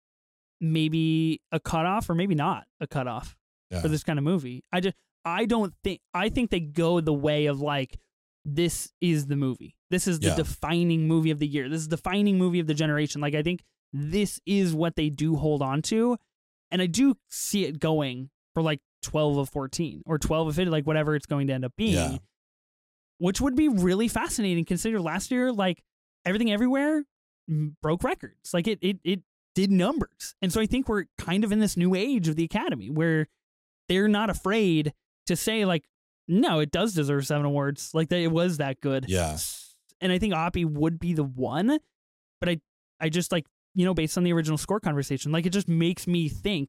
maybe a cutoff or maybe not a cutoff yeah. for this kind of movie? I just I don't think I think they go the way of like, this is the movie. This is the yeah. defining movie of the year. This is the defining movie of the generation. Like, I think this is what they do hold on to. And I do see it going for like twelve of fourteen or twelve of fifty, like whatever it's going to end up being, yeah. which would be really fascinating. Consider last year, like Everything Everywhere broke records. Like it, it, it did numbers. And so I think we're kind of in this new age of the Academy where they're not afraid to say like, no, it does deserve seven awards. Like that, it was that good. Yeah. And I think Oppie would be the one, but I, I just like, you know, based on the original score conversation, like it just makes me think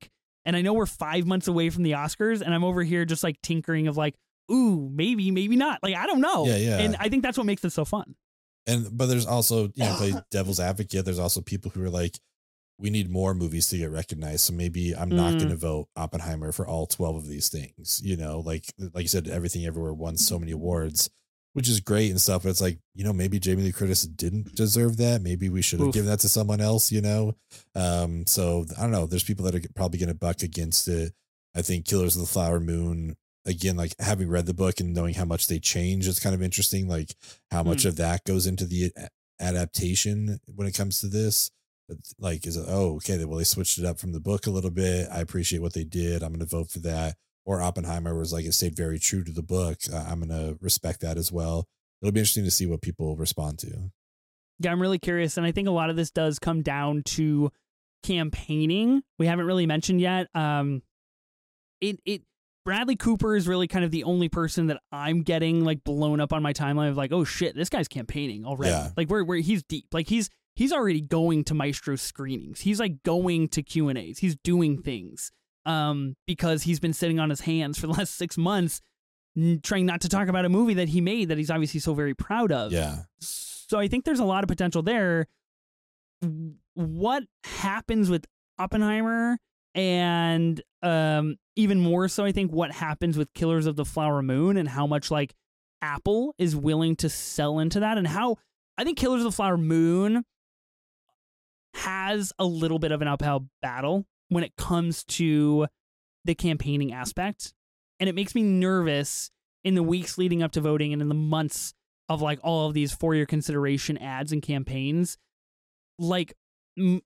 And I know we're five months away from the Oscars, and I'm over here just like tinkering of like, ooh, maybe, maybe not. Like, I don't know. Yeah, yeah. And I think that's what makes it so fun. And but there's also, you know, play devil's advocate. There's also people who are like, we need more movies to get recognized. So maybe I'm not Mm. going to vote Oppenheimer for all twelve of these things. You know, like like you said, Everything Everywhere won so many awards, which is great and stuff. But it's like, you know, maybe Jamie Lee Curtis didn't deserve that. Maybe we should have Oof. given that to someone else, you know? Um, so I don't know. There's people that are probably going to buck against it. I think Killers of the Flower Moon, again, like having read the book and knowing how much they change, it's kind of interesting, like how much Mm. of that goes into the a- adaptation when it comes to this. Like, is it, oh, okay, well, they switched it up from the book a little bit. I appreciate what they did. I'm going to vote for that. Or Oppenheimer was like, it stayed very true to the book. Uh, I'm going to respect that as well. It'll be interesting to see what people respond to. Yeah, I'm really curious. And I think a lot of this does come down to campaigning. We haven't really mentioned yet. Um, it, it, Bradley Cooper is really kind of the only person that I'm getting like blown up on my timeline of like, oh shit, this guy's campaigning already. Yeah. Like where where he's deep. Like he's he's already going to Maestro screenings. He's like going to Q and A's. He's doing things. Um, because he's been sitting on his hands for the last six months n- trying not to talk about a movie that he made that he's obviously so very proud of. Yeah. So I think there's a lot of potential there. What happens with Oppenheimer, and um, even more so, I think what happens with Killers of the Flower Moon, and how much like Apple is willing to sell into that, and how I think Killers of the Flower Moon has a little bit of an uphill battle when it comes to the campaigning aspect. And it makes me nervous in the weeks leading up to voting and in the months of like all of these for your consideration ads and campaigns. Like M-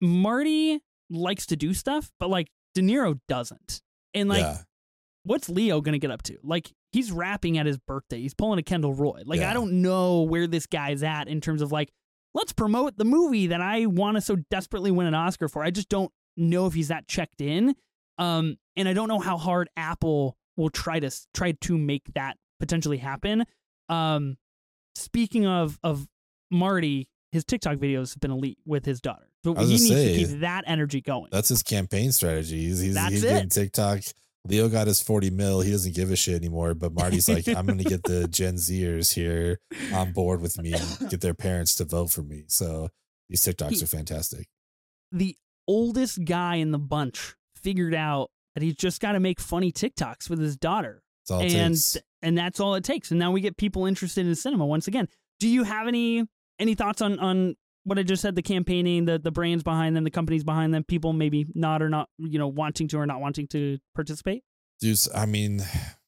Marty likes to do stuff, but like De Niro doesn't. And like, yeah. what's Leo going to get up to? Like, he's rapping at his birthday. He's pulling a Kendall Roy. Like, Yeah. I don't know where this guy's at in terms of like, let's promote the movie that I want to so desperately win an Oscar for. I just don't know if he's that checked in. Um, and I don't know how hard Apple will try to try to make that potentially happen. Um, speaking of of Marty, his TikTok videos have been elite with his daughter. So I was he needs gonna to say, keep that energy going. That's his campaign strategy. He's, he's, That's he's it. getting TikTok. Leo got his forty mil. He doesn't give a shit anymore. But Marty's like, I'm going to get the Gen Zers here on board with me and get their parents to vote for me. So these TikToks He- are fantastic. The oldest guy in the bunch figured out that he's just got to make funny TikToks with his daughter. That's all it and takes. and that's all it takes. And now we get people interested in cinema once again. Do you have any any thoughts on on what I just said, the campaigning, the the brands behind them, the companies behind them, people maybe not or not, you know, wanting to or not wanting to participate? Dude, I mean,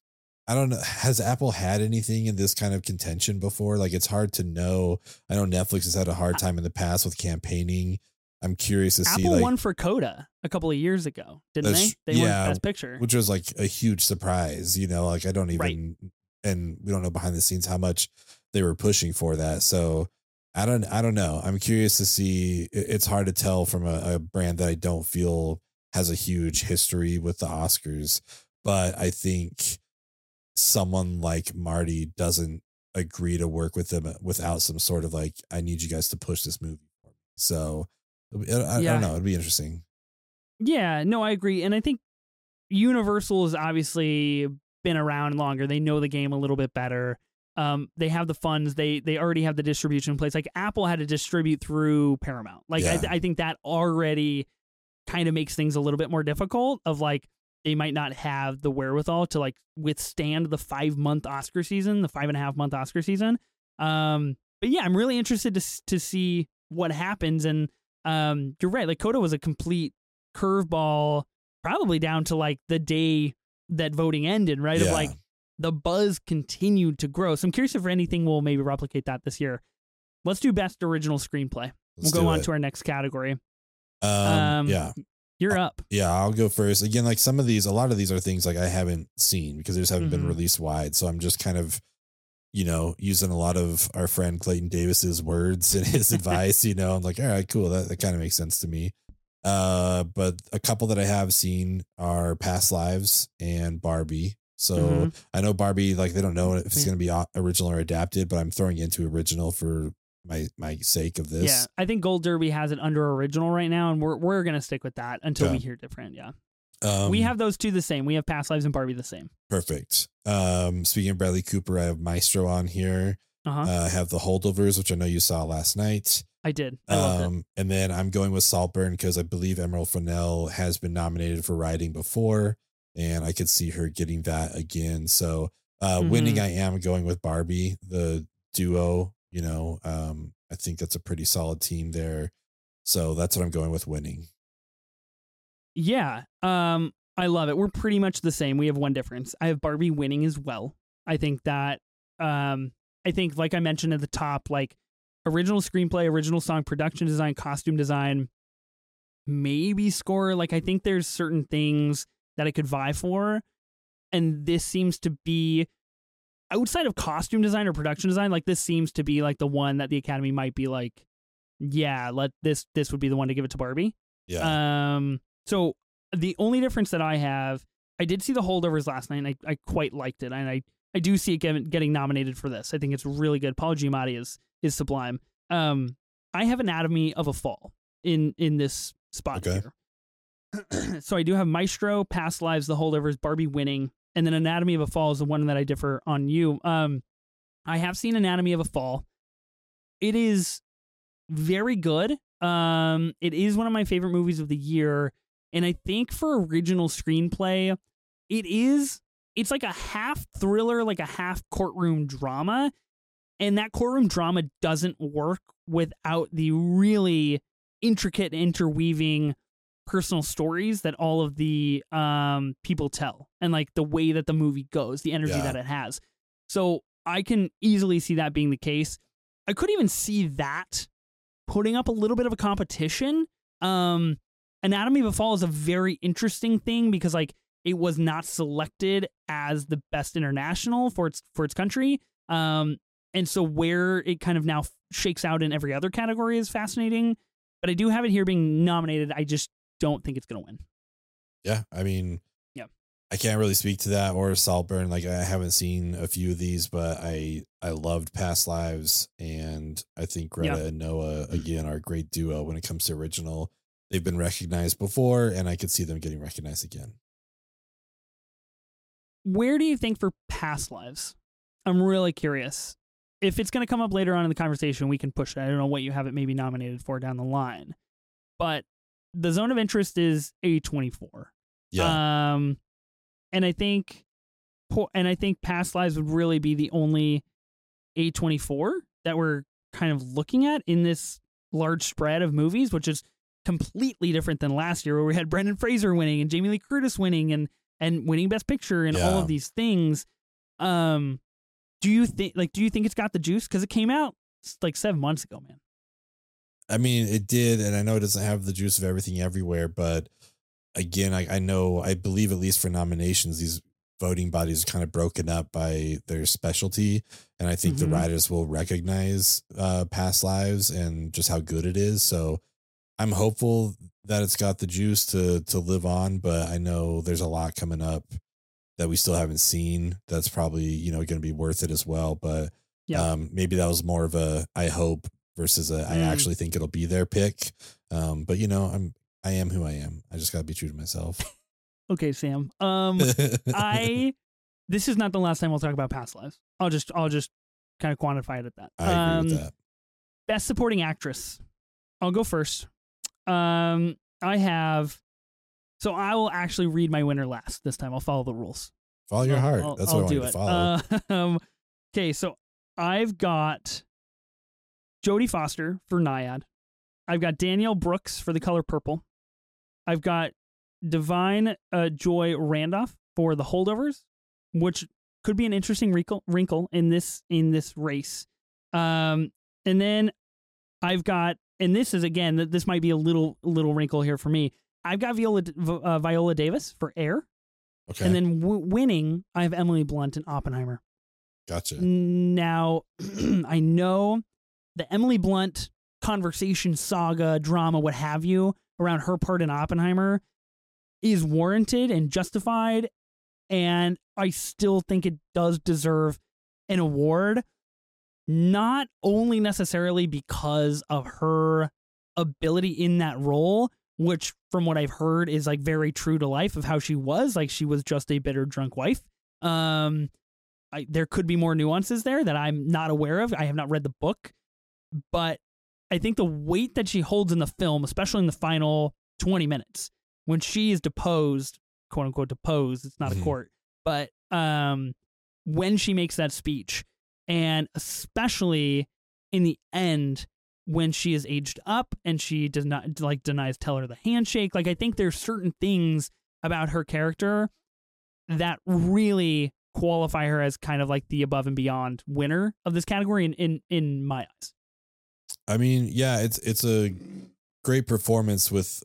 I don't know. Has Apple had anything in this kind of contention before? Like, it's hard to know. I know Netflix has had a hard time in the past with campaigning. I'm curious to see, Apple like, won for Coda a couple of years ago, didn't they? That's- They yeah, won Best Picture. which was like a huge surprise, you know, like I don't even, Right. and we don't know behind the scenes how much they were pushing for that. So I don't, I don't know. I'm curious to see. It- It's hard to tell from a, a brand that I don't feel has a huge history with the Oscars, but I think someone like Marty doesn't agree to work with them without some sort of like, I need you guys to push this movie for me. So I, I, I Yeah. don't know. It'd be interesting. Yeah, no, I agree. And I think Universal has obviously been around longer. They know the game a little bit better. Um, they have the funds. They they already have the distribution in place. Like Apple had to distribute through Paramount. Like Yeah. I, I think that already kind of makes things a little bit more difficult. Of like they might not have the wherewithal to like withstand the five month Oscar season, the five and a half month Oscar season. Um, but yeah, I'm really interested to s- to see what happens. And um, you're right. Like Coda was a complete curveball, probably down to like the day that voting ended, right? Of Yeah. like the buzz continued to grow. So I'm curious if anything will maybe replicate that this year. Let's do best original screenplay. Let's we'll do go on it. to our next category. Um, Um, yeah. You're up. Yeah, I'll go first. Again, like some of these, a lot of these are things like I haven't seen because they just haven't Mhm. been released wide. So I'm just kind of, you know, using a lot of our friend Clayton Davis's words and his advice, you know, I'm like, all right, cool. That, that kind of makes sense to me. Uh, but a couple that I have seen are Past Lives and Barbie. So Mhm. I know Barbie, like they don't know if it's Yeah. going to be o- original or adapted, but I'm throwing into original for my, my sake of this. Yeah, I think Gold Derby has it under original right now, and we're we're gonna stick with that until Yeah. we hear different. Yeah. Um, we have those two the same. We have Past Lives and Barbie the same. Perfect. Um, speaking of Bradley Cooper, I have Maestro on here. Uh-huh. Uh, I have The Holdovers, which I know you saw last night. I did. I loved Um, it. and then I'm going with Saltburn because I believe Emerald Fennell has been nominated for writing before, and I could see her getting that again. So uh, Mhm. winning, I am going with Barbie, the duo. You know, um, I think that's a pretty solid team there. So that's what I'm going with winning. Yeah. Um, I love it. We're pretty much the same. We have one difference. I have Barbie winning as well. I think that, um, I think, like I mentioned at the top, like original screenplay, original song, production design, costume design, maybe score. Like, I think there's certain things that I could vie for. And this seems to be, outside of costume design or production design, like this seems to be like the one that the Academy might be like, yeah, let this, this would be the one to give it to Barbie. Yeah. Um, so the only difference that I have, I did see The Holdovers last night, and I, I quite liked it, and I, I do see it getting, getting nominated for this. I think it's really good. Paul Giamatti is is sublime. Um, I have Anatomy of a Fall in in this spot Okay. here. So I do have Maestro, Past Lives, The Holdovers, Barbie winning, and then Anatomy of a Fall is the one that I differ on you. Um, I have seen Anatomy of a Fall. It is very good. Um, it is one of my favorite movies of the year. And I think for original screenplay, it is, it's like a half thriller, like a half courtroom drama. And that courtroom drama doesn't work without the really intricate interweaving personal stories that all of the um, people tell, and like the way that the movie goes, the energy Yeah. that it has. So I can easily see that being the case. I could even see that putting up a little bit of a competition. Um, Anatomy of a Fall is a very interesting thing because like it was not selected as the best international for its for its country. Um, and so where it kind of now shakes out in every other category is fascinating. But I do have it here being nominated. I just don't think it's going to win. Yeah. I mean, Yeah. I can't really speak to that or Saltburn. Like I haven't seen a few of these, but I, I loved Past Lives, and I think Greta Yeah. and Noah again are a great duo when it comes to original. They've been recognized before, and I could see them getting recognized again. Where do you think for Past Lives? I'm really curious. If it's going to come up later on in the conversation, we can push it. I don't know what you have it maybe nominated for down the line. But the zone of interest is A twenty-four. Yeah. Um, and I think and I think Past Lives would really be the only A twenty-four that we're kind of looking at in this large spread of movies, which is completely different than last year where we had Brendan Fraser winning and Jamie Lee Curtis winning and and winning Best Picture and all Yeah. of these things. Um, do you think like do you think it's got the juice? Because it came out like seven months ago, man. I mean, it did, and I know it doesn't have the juice of everything everywhere, but again, I, I know, I believe at least for nominations, these voting bodies are kind of broken up by their specialty, and I think Mhm. the writers will recognize uh, Past Lives and just how good it is. So I'm hopeful that it's got the juice to to live on, but I know there's a lot coming up that we still haven't seen. That's probably, you know, going to be worth it as well. But Yeah. um, maybe that was more of a I hope versus a I Mm. actually think it'll be their pick. Um, but you know, I'm I am who I am. I just got to be true to myself. Okay, Sam. Um, I this is not the last time we'll talk about Past Lives. I'll just I'll just kind of quantify it at that. I agree um, with that. Best Supporting Actress. I'll go first. Um, I have. So I will actually read my winner last this time. I'll follow the rules. Follow your I'll- heart. I'll- That's I'll what I do want you it. to follow. Uh, um, okay, so I've got Jodie Foster for Naiad. I've got Danielle Brooks for The Color Purple. I've got Divine uh, Joy Randolph for The Holdovers, which could be an interesting wrinkle wrinkle in this in this race. Um, and then I've got, and this is again, th- this might be a little little wrinkle here for me. I've got Viola uh, Viola Davis for Air, Okay. and then w- winning, I have Emily Blunt in Oppenheimer. Gotcha. Now, I know the Emily Blunt conversation, saga, drama, what have you, around her part in Oppenheimer is warranted and justified, and I still think it does deserve an award, not only necessarily because of her ability in that role, which from what I've heard is like very true to life of how she was. Like she was just a bitter drunk wife. Um, I, there could be more nuances there that I'm not aware of. I have not read the book, but I think the weight that she holds in the film, especially in the final twenty minutes, when she is deposed, quote unquote deposed, it's not mm-hmm. a court, but um, when she makes that speech, and especially in the end, when she is aged up and she does not like denies Teller the handshake. Like I think there's certain things about her character that really qualify her as kind of like the above and beyond winner of this category in, in, in my eyes. I mean, yeah, it's, it's a great performance with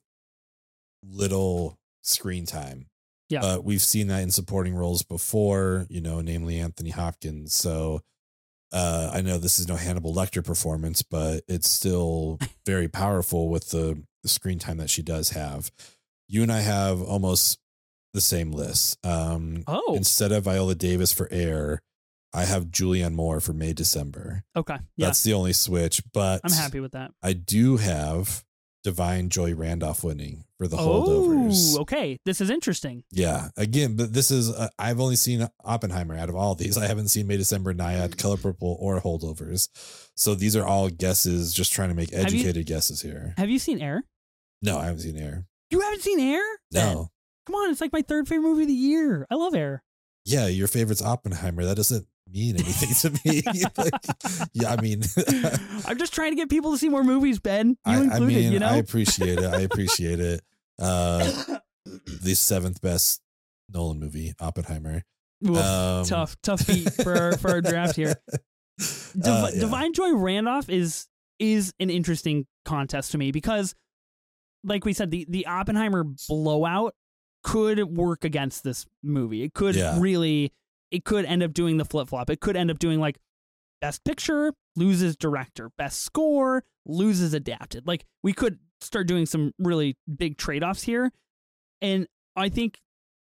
little screen time. Yeah. Uh, we've seen that in supporting roles before, you know, namely Anthony Hopkins. So, Uh, I know this is no Hannibal Lecter performance, but it's still very powerful with the, the screen time that she does have. You and I have almost the same list. Um, oh, instead of Viola Davis for Air, I have Julianne Moore for May December. Okay, yeah, that's the only switch. But I'm happy with that. I do have Divine Joy Randolph winning for The Holdovers. Oh, okay. This is interesting. Yeah. Again, but this is, uh, I've only seen Oppenheimer out of all these. I haven't seen May December, Nyad, Color Purple, or Holdovers. So these are all guesses, just trying to make educated you, guesses here. Have you seen Air? No, I haven't seen Air. You haven't seen Air? No. Then? Come on. It's like my third favorite movie of the year. I love Air. Yeah. Your favorite's Oppenheimer. That doesn't mean anything to me. Like, yeah, I mean, I'm just trying to get people to see more movies, Ben. You I, included, I mean, you know? I appreciate it. I appreciate it. Uh, the seventh best Nolan movie, Oppenheimer. Oof, um, tough, tough feat for our, for our draft here. Div- uh, yeah. Divine Joy Randolph is is an interesting contest to me because, like we said, the the Oppenheimer blowout could work against this movie. It could Yeah. really. It could end up doing the flip-flop. It could end up doing like best picture, loses director, best score, loses adapted. Like we could start doing some really big trade-offs here. And I think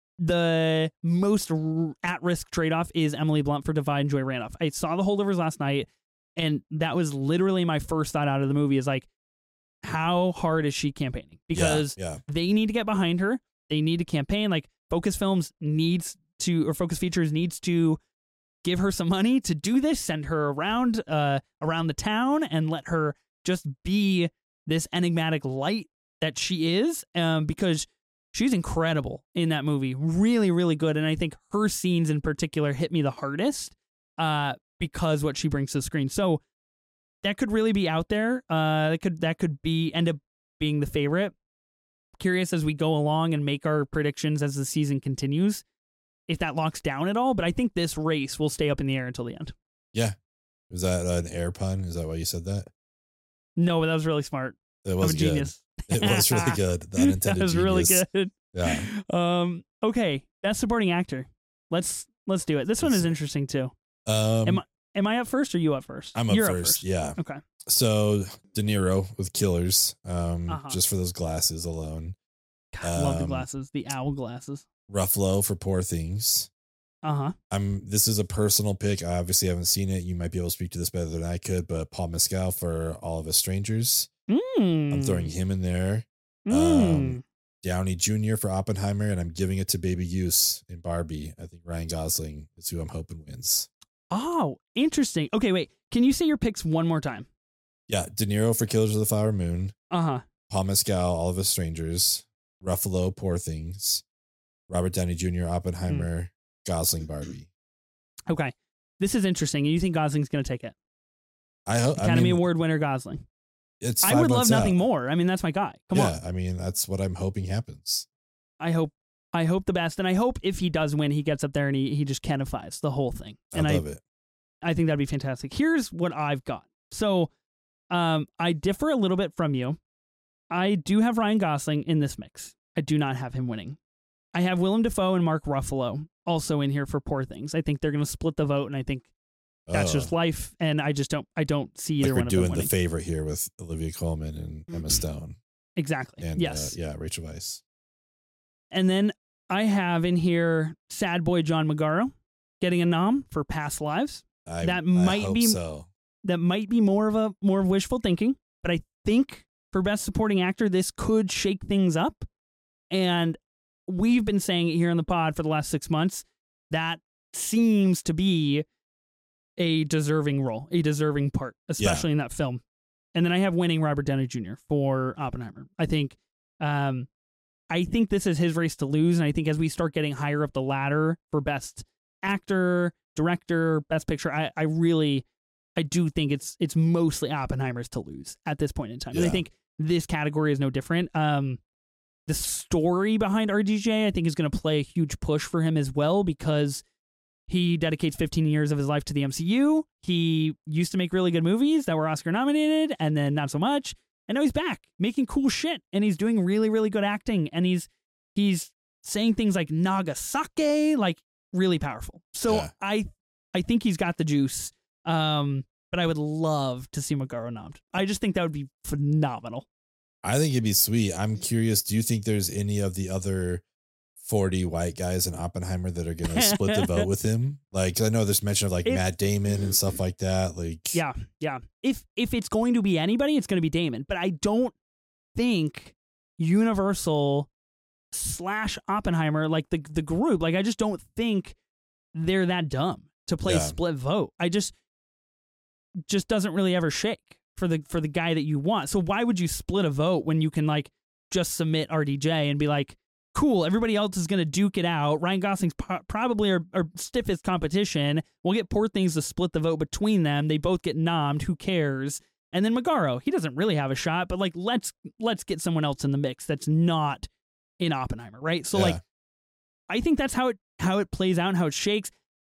the most r- at-risk trade-off is Emily Blunt for Divine Joy Randolph. I saw The Holdovers last night, and that was literally my first thought out of the movie is like, how hard is she campaigning? Because yeah, yeah. they need to get behind her. They need to campaign. Like Focus Films needs to, or Focus Features needs to give her some money to do this, send her around, uh, around the town and let her just be this enigmatic light that she is, um, because she's incredible in that movie. Really, really good. And I think her scenes in particular hit me the hardest, uh, because what she brings to the screen. So that could really be out there. Uh, that could, that could be, end up being the favorite. Curious as we go along and make our predictions as the season continues, if that locks down at all, but I think this race will stay up in the air until the end. Yeah. Was that an air pun? Is that why you said that? No, but that was really smart. It was I'm a good. genius. It was really good. The unintended That was genius. really good. Yeah. Um. Okay. Best supporting actor. Let's let's do it. This one is interesting too. Um. Am I am I up first or you up first? I'm up You're first, up first. Yeah. Okay. So De Niro with Killers. Um. Uh-huh. Just for those glasses alone. God, I love the Um, glasses. The owl glasses. Ruffalo for Poor Things. Uh huh. I'm. This is a personal pick. I obviously haven't seen it. You might be able to speak to this better than I could, but Paul Mescal for All of Us Strangers. Mm. I'm throwing him in there. Mm. Um, Downey Junior for Oppenheimer, and I'm giving it to Baby Goose in Barbie. I think Ryan Gosling is who I'm hoping wins. Oh, interesting. Okay, wait. Can you say your picks one more time? Yeah, De Niro for Killers of the Flower Moon. Uh huh. Paul Mescal, All of Us Strangers. Ruffalo, Poor Things. Robert Downey Junior, Oppenheimer. Mm. Gosling, Barbie. Okay, this is interesting. You think Gosling's going to take it? I hope. Academy I mean, Award winner Gosling. It's. I would love nothing out. more. I mean, that's my guy. Come yeah, on. I mean, that's what I'm hoping happens. I hope. I hope the best, and I hope if he does win, he gets up there and he he just canifies the whole thing. And I love I, it. I think that'd be fantastic. Here's what I've got. So, um, I differ a little bit from you. I do have Ryan Gosling in this mix. I do not have him winning. I have Willem Dafoe and Mark Ruffalo also in here for Poor Things. I think they're going to split the vote, and I think that's oh. just life. And I just don't. I don't see either like one we're of them doing winning. the favorite here with Olivia Colman and Emma Stone. Exactly. And yes. Uh, yeah, Rachel Weisz. And then I have in here Sad Boy John Magaro getting a nom for Past Lives. I, that I might hope be so. that might be more of a more of wishful thinking, but I think for Best Supporting Actor, this could shake things up. And we've been saying it here in the pod for the last six months. That seems to be a deserving role, a deserving part, especially yeah. in that film. And then I have winning Robert Downey Junior for Oppenheimer. I think, um, I think this is his race to lose. And I think as we start getting higher up the ladder for Best Actor, Director, Best Picture, I, I really, I do think it's it's mostly Oppenheimer's to lose at this point in time. Yeah. And I think this category is no different. Um, the story behind R D J, I think, is going to play a huge push for him as well, because he dedicates fifteen years of his life to the M C U. He used to make really good movies that were Oscar nominated, and then not so much. And now he's back making cool shit, and he's doing really, really good acting, and he's he's saying things like Nagasaki, like really powerful. So yeah. I I think he's got the juice. Um, but I would love to see Magaro nommed. I just think that would be phenomenal. I think it'd be sweet. I'm curious, do you think there's any of the other forty white guys in Oppenheimer that are going to split the vote with him? Like, I know there's mention of like if, Matt Damon and stuff like that. Like, yeah, yeah. If if it's going to be anybody, it's going to be Damon. But I don't think Universal slash Oppenheimer, like the the group, like I just don't think they're that dumb to play yeah. split vote. I just just doesn't really ever shake for the for the guy that you want. So why would you split a vote when you can like just submit R D J and be like, cool, everybody else is going to duke it out. Ryan Gosling's po- probably our, our stiffest competition. We'll get Poor Things to split the vote between them. They both get nommed. Who cares? And then Magaro, he doesn't really have a shot, but like let's let's get someone else in the mix that's not in Oppenheimer, right? So yeah. like I think that's how it how it plays out and how it shakes.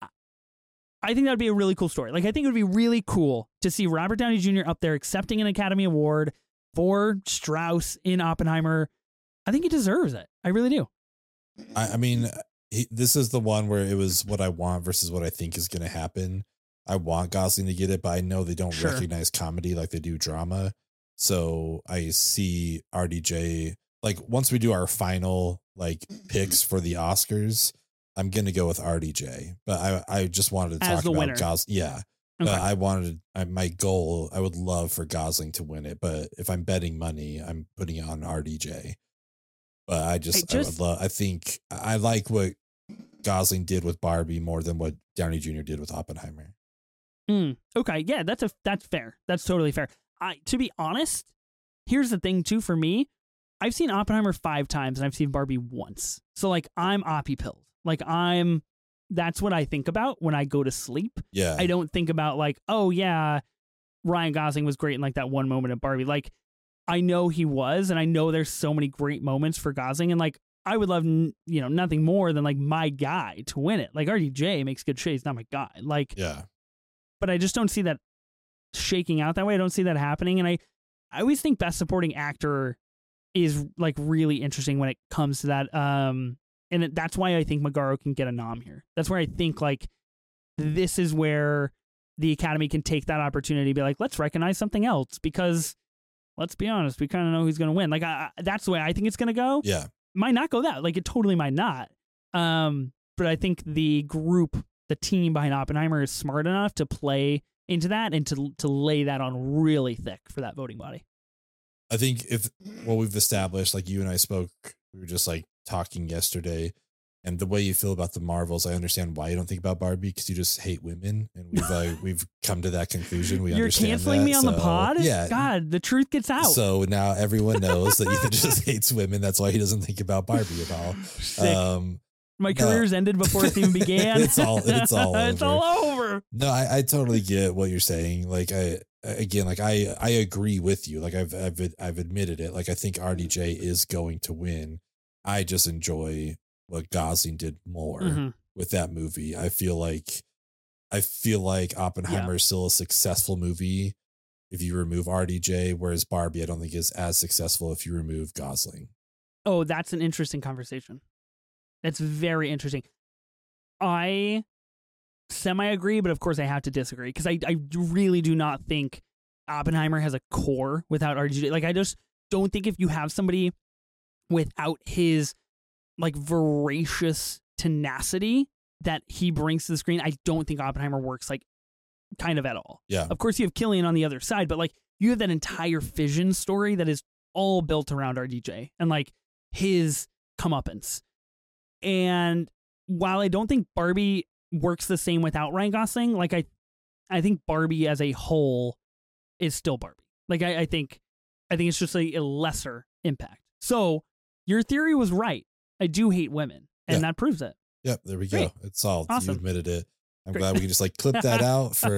I think that would be a really cool story. Like, I think it would be really cool to see Robert Downey Junior up there accepting an Academy Award for Strauss in Oppenheimer. I think he deserves it. I really do. I, I mean, he, this is the one where it was what I want versus what I think is going to happen. I want Gosling to get it, but I know they don't sure. recognize comedy like they do drama. So I see R D J, like, once we do our final, like, picks for the Oscars, I'm going to go with R D J, but I I just wanted to As talk about Gosling. Yeah. Okay. But I wanted, I, my goal, I would love for Gosling to win it, but if I'm betting money, I'm putting it on R D J. But I just, I, just, I would love, I think I like what Gosling did with Barbie more than what Downey Junior did with Oppenheimer. Mm, okay. Yeah, that's a, that's fair. That's totally fair. I, to be honest, here's the thing too, for me, I've seen Oppenheimer five times and I've seen Barbie once. So like I'm Oppie pilled. Like I'm, that's what I think about when I go to sleep. Yeah. I don't think about like, oh yeah, Ryan Gosling was great in like that one moment of Barbie. Like I know he was, and I know there's so many great moments for Gosling, and like I would love, you know, nothing more than like my guy to win it. Like R D J makes good shit. He's not my guy. Like, yeah. But I just don't see that shaking out that way. I don't see that happening. And I, I always think Best Supporting Actor is like really interesting when it comes to that. Um, And that's why I think Magaro can get a nom here. That's where I think like this is where the Academy can take that opportunity to be like, let's recognize something else, because let's be honest, we kind of know who's going to win. Like I, I, that's the way I think it's going to go. Yeah. Might not go that. Like it totally might not. Um, but I think the group, the team behind Oppenheimer is smart enough to play into that and to to lay that on really thick for that voting body. I think if what we've established, like you and I spoke, we were just like talking yesterday, and the way you feel about the Marvels, I understand why you don't think about Barbie, because you just hate women, and we've uh, we've come to that conclusion. We You're understand canceling that. me on so, the pod? Yeah, God, the truth gets out. So now everyone knows that Ethan just hates women. That's why he doesn't think about Barbie at all. Sick. Um, My career's no. ended before it even began. it's all it's all over. It's all over. No, I, I totally get what you're saying. Like I again, like I I agree with you. Like I've I've I've admitted it. Like I think R D J is going to win. I just enjoy what Gosling did more mm-hmm. with that movie. I feel like I feel like Oppenheimer yeah. is still a successful movie if you remove R D J, whereas Barbie I don't think is as successful if you remove Gosling. Oh, that's an interesting conversation. That's very interesting. I semi-agree, but of course I have to disagree, because I, I really do not think Oppenheimer has a core without R D J. Like I just don't think if you have somebody without his like voracious tenacity that he brings to the screen, I don't think Oppenheimer works like kind of at all. Yeah. Of course you have Cillian on the other side, but like you have that entire fission story that is all built around R D J and like his comeuppance. And while I don't think Barbie works the same without Ryan Gosling, like I, I think Barbie as a whole is still Barbie. Like I, I think, I think it's just a, a lesser impact. So your theory was right. I do hate women, and yeah. that proves it. Yep, there we go. Great. It's solved. Awesome. You admitted it. I'm Great. glad we can just like clip that out for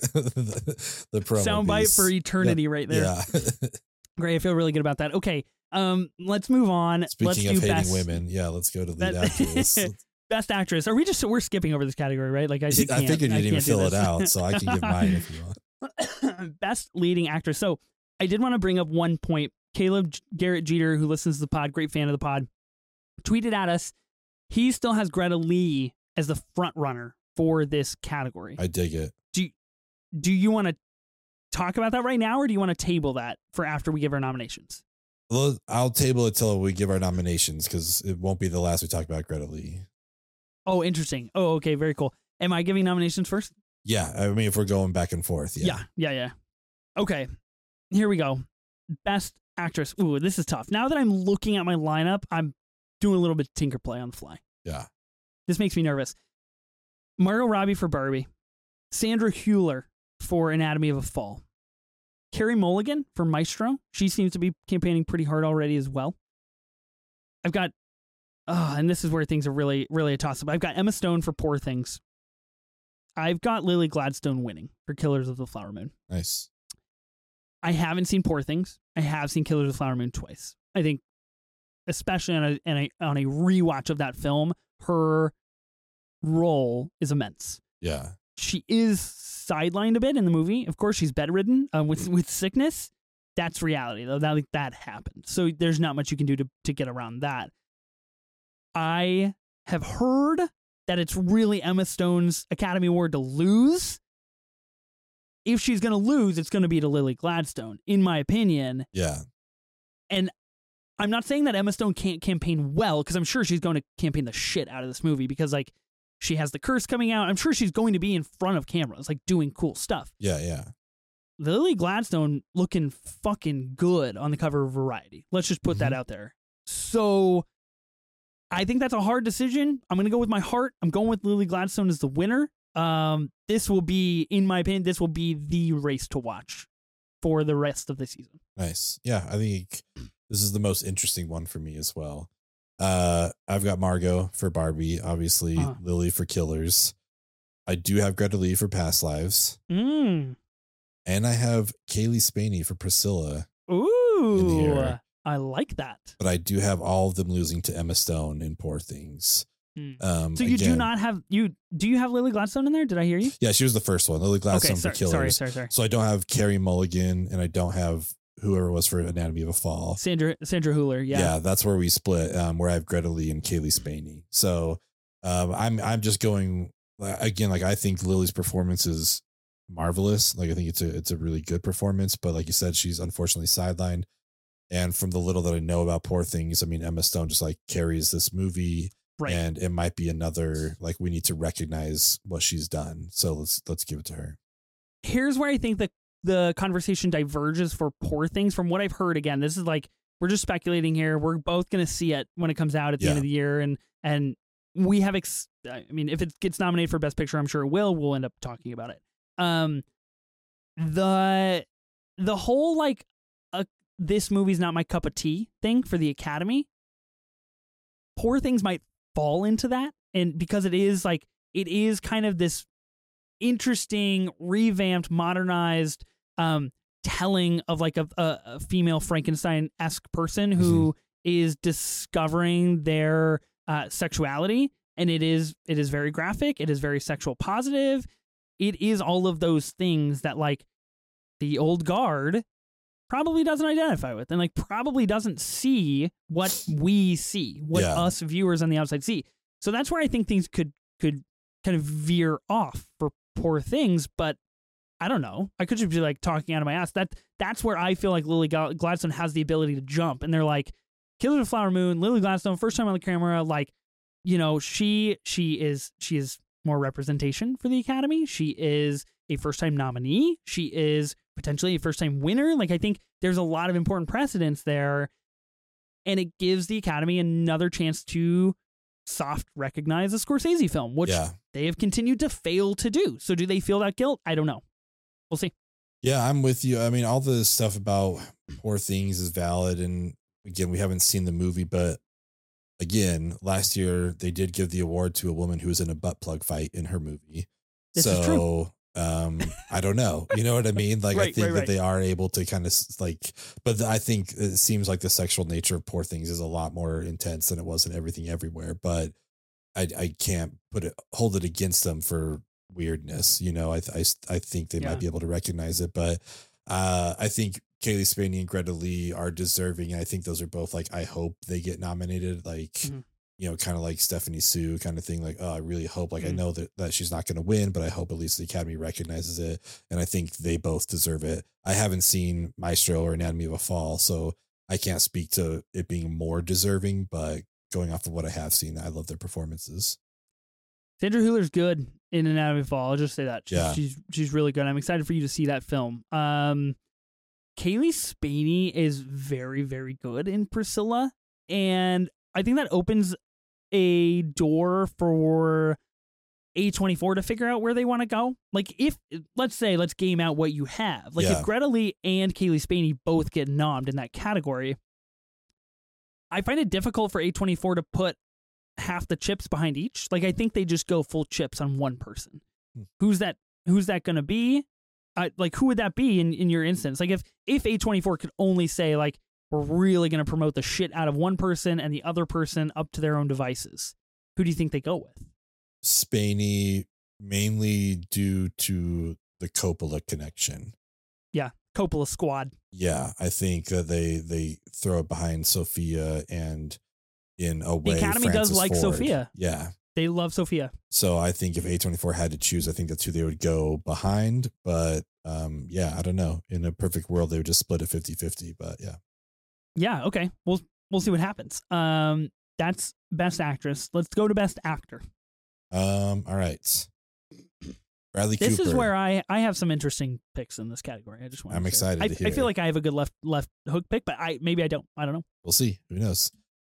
the, the promo soundbite piece. for eternity yep. right there. Yeah. Great. I feel really good about that. Okay. Um, let's move on. Speaking let's of do hating best, women, yeah, let's go to lead that, actress. Best actress. Are we just we're skipping over this category, right? Like I, just I figured you I didn't even fill this. it out, so I can give mine if you want. Best leading actress. So I did want to bring up one point. Caleb Garrett Jeter, who listens to the pod, great fan of the pod, tweeted at us. He still has Greta Lee as the front runner for this category. I dig it. Do Do you want to talk about that right now, or do you want to table that for after we give our nominations? Well, I'll table it till we give our nominations because it won't be the last we talk about Greta Lee. Oh, interesting. Oh, okay, very cool. Am I giving nominations first? Yeah, I mean, if we're going back and forth, yeah. Yeah, yeah, yeah. Okay, here we go. Best actress. Ooh, this is tough. Now that I'm looking at my lineup, I'm doing a little bit of tinker play on the fly. Yeah. This makes me nervous. Margot Robbie for Barbie. Sandra Hüller for Anatomy of a Fall. Carey Mulligan for Maestro. She seems to be campaigning pretty hard already as well. I've got, uh, and this is where things are really, really a toss-up. I've got Emma Stone for Poor Things. I've got Lily Gladstone winning for Killers of the Flower Moon. Nice. I haven't seen Poor Things. I have seen Killers of the Flower Moon twice. I think, especially on a, on a, on a rewatch of that film, her role is immense. Yeah. She is sidelined a bit in the movie. Of course, she's bedridden uh, with with sickness. That's reality, though. That that happened. So there's not much you can do to to get around that. I have heard that it's really Emma Stone's Academy Award to lose. If she's going to lose, it's going to be to Lily Gladstone, in my opinion. Yeah. And I'm not saying that Emma Stone can't campaign well, because I'm sure she's going to campaign the shit out of this movie, because like she has The Curse coming out. I'm sure she's going to be in front of cameras, like doing cool stuff. Yeah, yeah. Lily Gladstone looking fucking good on the cover of Variety. Let's just put mm-hmm. that out there. So I think that's a hard decision. I'm going to go with my heart. I'm going with Lily Gladstone as the winner. Um, this will be, in my opinion, this will be the race to watch for the rest of the season. Nice. Yeah, I think this is the most interesting one for me as well. Uh, I've got Margot for Barbie, obviously, uh-huh. Lily for Killers. I do have Greta Lee for Past Lives. Mm. And I have Kaylee Spaney for Priscilla. Ooh, I like that. But I do have all of them losing to Emma Stone in Poor Things. Mm. Um, so you again, do not have you? Do you have Lily Gladstone in there? Did I hear you? Yeah, she was the first one. Lily Gladstone okay, sorry, for Killers. Sorry, sorry, sorry. So I don't have Carey Mulligan, and I don't have whoever was for Anatomy of a Fall. Sandra Sandra Hüller. Yeah, yeah, that's where we split. Um, where I have Greta Lee and Kaylee Spaney. So, um, I'm I'm just going again. Like I think Lily's performance is marvelous. Like I think it's a it's a really good performance. But like you said, she's unfortunately sidelined. And from the little that I know about Poor Things, I mean, Emma Stone just like carries this movie. Right. And it might be another, like, we need to recognize what she's done. So let's let's give it to her. Here's where I think the, the conversation diverges for Poor Things. From what I've heard, again, this is like, we're just speculating here. We're both going to see it when it comes out at the yeah. end of the year. And and we have, ex- I mean, if it gets nominated for Best Picture, I'm sure it will. We'll end up talking about it. Um, the, the whole, like, uh, this movie's not my cup of tea thing for the Academy. Poor Things might fall into that, and because it is like it is kind of this interesting revamped modernized um telling of like a, a, a female Frankenstein-esque person who mm-hmm. is discovering their uh sexuality, and it is it is very graphic, it is very sexual positive, it is all of those things that like the old guard probably doesn't identify with, and like probably doesn't see what we see, what yeah. us viewers on the outside see. So that's where I think things could could kind of veer off for Poor Things. But I don't know. I could just be like talking out of my ass. That that's where I feel like Lily Gladstone has the ability to jump. And they're like, Killers of the Flower Moon, Lily Gladstone, first time on the camera. Like, you know, she she is she is more representation for the Academy. She is a first time nominee. She is potentially a first time winner. Like, I think there's a lot of important precedents there, and it gives the Academy another chance to soft recognize a Scorsese film, which yeah. they have continued to fail to do. So do they feel that guilt? I don't know. We'll see. Yeah, I'm with you. I mean, all the stuff about Poor Things is valid. And again, we haven't seen the movie, but again, last year they did give the award to a woman who was in a butt plug fight in her movie. This so is true. um, I don't know. You know what I mean? Like, right, I think right, that right. they are able to kind of like, but I think it seems like the sexual nature of Poor Things is a lot more intense than it was in Everything Everywhere. But I, I can't put it, hold it against them for weirdness. You know, I, I, I think they Yeah. might be able to recognize it, but uh, I think Kaylee Spaney and Greta Lee are deserving. I think those are both like, I hope they get nominated. Like, Mhm. you know, kind of like Stephanie Sue kind of thing. Like, oh, I really hope, like, Mhm. I know that, that she's not going to win, but I hope at least the Academy recognizes it. And I think they both deserve it. I haven't seen Maestro or Anatomy of a Fall, so I can't speak to it being more deserving, but going off of what I have seen, I love their performances. Sandra Hüller's good in Anatomy of a Fall. I'll just say that. She's, Yeah. she's she's really good. I'm excited for you to see that film. Um, Kaylee Spaney is very, very good in Priscilla. And I think that opens a door for A twenty-four to figure out where they want to go. Like if, let's say, let's game out what you have. Like Yeah. if Greta Lee and Kaylee Spaney both get nommed in that category, I find it difficult for A twenty-four to put half the chips behind each. Like I think they just go full chips on one person. Hmm. Who's that? Who's that going to be? Uh, like who would that be in, in your instance? Like if if A twenty-four could only say like we're really going to promote the shit out of one person and the other person up to their own devices, who do you think they go with? Spaney, mainly due to the Coppola connection. Yeah, Coppola squad. Yeah, I think that they they throw it behind Sophia, and in a way, The Academy does Francis like Ford. Sophia. Yeah. They love Sophia. So I think if A twenty-four had to choose, I think that's who they would go behind. But um, yeah, I don't know. In a perfect world, they would just split it fifty-fifty. But yeah. Yeah, okay. We'll we'll see what happens. Um, that's Best Actress. Let's go to Best Actor. Um. All right. Bradley This Cooper. is where I, I have some interesting picks in this category. I just want. I'm to excited I, to I hear. feel like I have a good left left hook pick, but I maybe I don't. I don't know. We'll see. Who knows?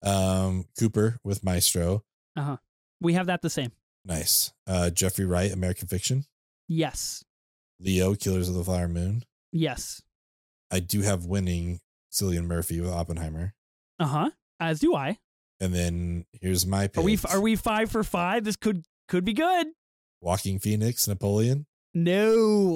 Um. Cooper with Maestro. Uh huh. We have that the same. Nice. Uh. Jeffrey Wright, American Fiction. Yes. Leo, Killers of the Flower Moon. Yes. I do have winning Cillian Murphy with Oppenheimer. Uh huh. As do I. And then here's my pick. Are we are we five for five? This could could be good. Walking Phoenix, Napoleon. No.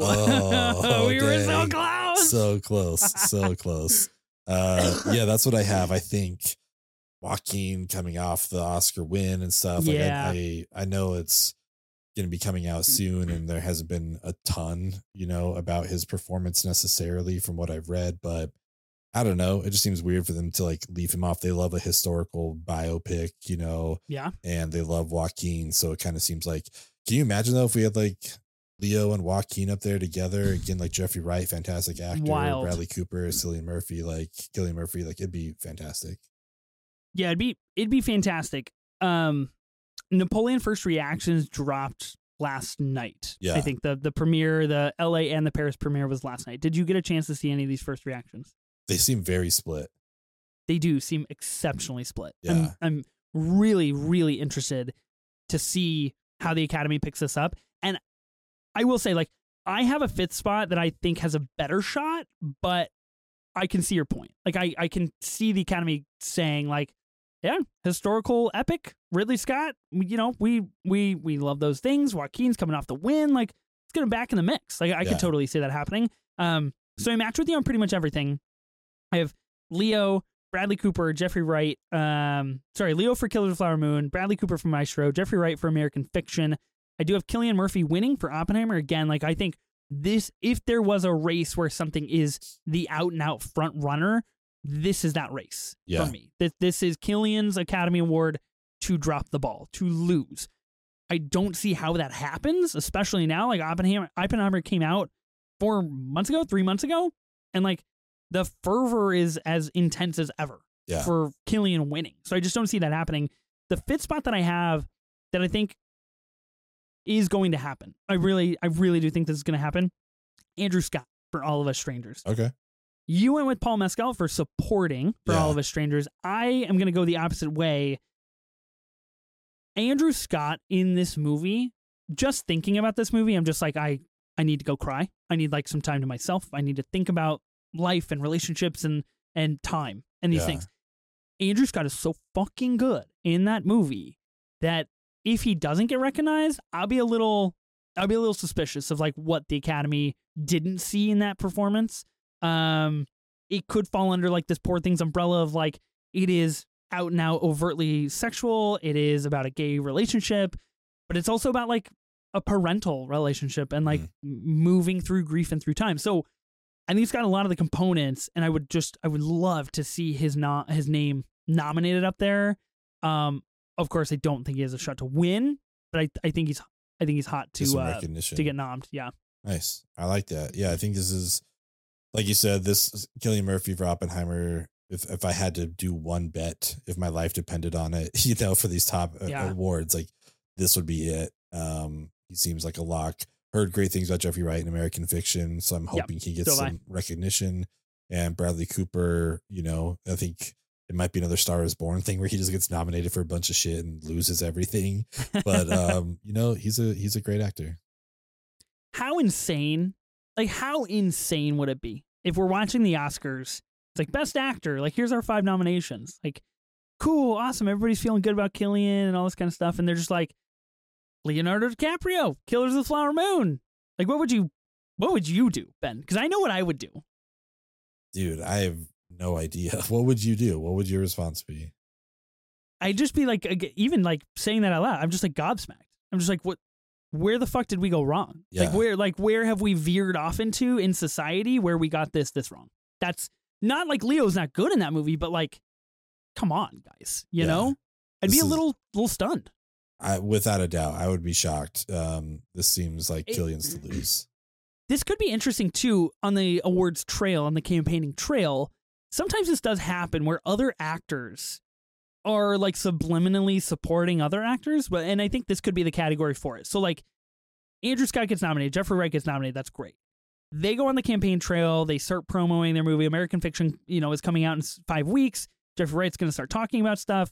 Oh, we were so dang. close. So close. So close. Uh, yeah, that's what I have. I think Joaquin coming off the Oscar win and stuff. Like Yeah. I, I, I know it's going to be coming out soon, and there hasn't been a ton, you know, about his performance necessarily from what I've read, but I don't know. It just seems weird for them to like leave him off. They love a historical biopic, you know, Yeah. and they love Joaquin. So it kind of seems like, can you imagine though if we had like Leo and Joaquin up there together again, like Jeffrey Wright, fantastic actor, Wild. Bradley Cooper, Cillian Murphy, like Cillian Murphy, like it'd be fantastic. Yeah, it'd be it'd be fantastic. Um, Napoleon First Reactions dropped last night. Yeah. I think the the premiere, the L A and the Paris premiere was last night. Did you get a chance to see any of these first reactions? They seem very split. They do seem exceptionally split. Yeah. I'm, I'm really, really interested to see how the Academy picks this up. And I will say, like, I have a fifth spot that I think has a better shot, but I can see your point. Like, I, I can see the Academy saying, like, yeah, historical epic, Ridley Scott, you know, we we we love those things. Joaquin's coming off the win. Like, let's get him back in the mix. Like, I Yeah. could totally see that happening. Um, so I match with you on pretty much everything. I have Leo, Bradley Cooper, Jeffrey Wright. Um, sorry, Leo for Killers of the Flower Moon, Bradley Cooper for Maestro, Jeffrey Wright for American Fiction. I do have Cillian Murphy winning for Oppenheimer. Again, like I think this, if there was a race where something is the out and out front runner, this is that race Yeah. for me. This, this is Cillian's Academy Award to drop the ball, to lose. I don't see how that happens, especially now. Like Oppenheimer, Oppenheimer came out four months ago, three months ago, and like the fervor is as intense as ever Yeah. for Cillian winning. So I just don't see that happening. The fifth spot that I have that I think is going to happen. I really, I really do think this is going to happen. Andrew Scott for All of Us Strangers. Okay. You went with Paul Mescal for supporting For Yeah. All of Us Strangers. I am going to go the opposite way. Andrew Scott in this movie, just thinking about this movie, I'm just like, I, I need to go cry. I need like some time to myself. I need to think about life and relationships and, and time and these Yeah. things. Andrew Scott is so fucking good in that movie that if he doesn't get recognized, I'll be a little, I'll be a little suspicious of like what the Academy didn't see in that performance. Um, it could fall under like this Poor Things umbrella of like, it is out and out overtly sexual. It is about a gay relationship, but it's also about like a parental relationship and like Mm. m- moving through grief and through time. So I think it's got a lot of the components, and I would just, I would love to see his not his name nominated up there. Um, of course, I don't think he has a shot to win, but I, I think he's, I think he's hot Just some to uh, recognition. to get nommed. Yeah, Nice. I like that. Yeah, I think this is, like you said, this Cillian Murphy for Oppenheimer. If if I had to do one bet, if my life depended on it, you know, for these top uh, Yeah. awards, like this would be it. Um, he seems like a lock. Heard great things about Jeffrey Wright in American Fiction, so I'm Yep, hoping he gets so have I. some recognition. And Bradley Cooper, you know, I think it might be another Star is Born thing where he just gets nominated for a bunch of shit and loses everything. But um, you know, he's a he's a great actor. how insane, like how insane would it be if we're watching the Oscars? It's like best actor. Like here's our five nominations. Like cool, awesome. Everybody's feeling good about Killian and all this kind of stuff, and they're just like Leonardo DiCaprio, Killers of the Flower Moon. Like what would you, what would you do, Ben? Because I know what I would do. Dude, I have no idea. What would you do? What would your response be? I'd just be like, ag- even like saying that out loud, I'm just like gobsmacked. I'm just like, what? Where the fuck did we go wrong? Like Yeah. where, like where have we veered off into in society where we got this this wrong? That's not like Leo's not good in that movie, but like, come on, guys, you Yeah. know? I'd This be a is- little little stunned. I, without a doubt, I would be shocked. Um, this seems like It- Killian's to lose. This could be interesting too on the awards trail, on the campaigning trail. Sometimes this does happen where other actors are like subliminally supporting other actors, but and I think this could be the category for it. So like Andrew Scott gets nominated, Jeffrey Wright gets nominated, that's great. They go on the campaign trail, they start promoting their movie. American Fiction, you know, is coming out in s- five weeks. Jeffrey Wright's going to start talking about stuff.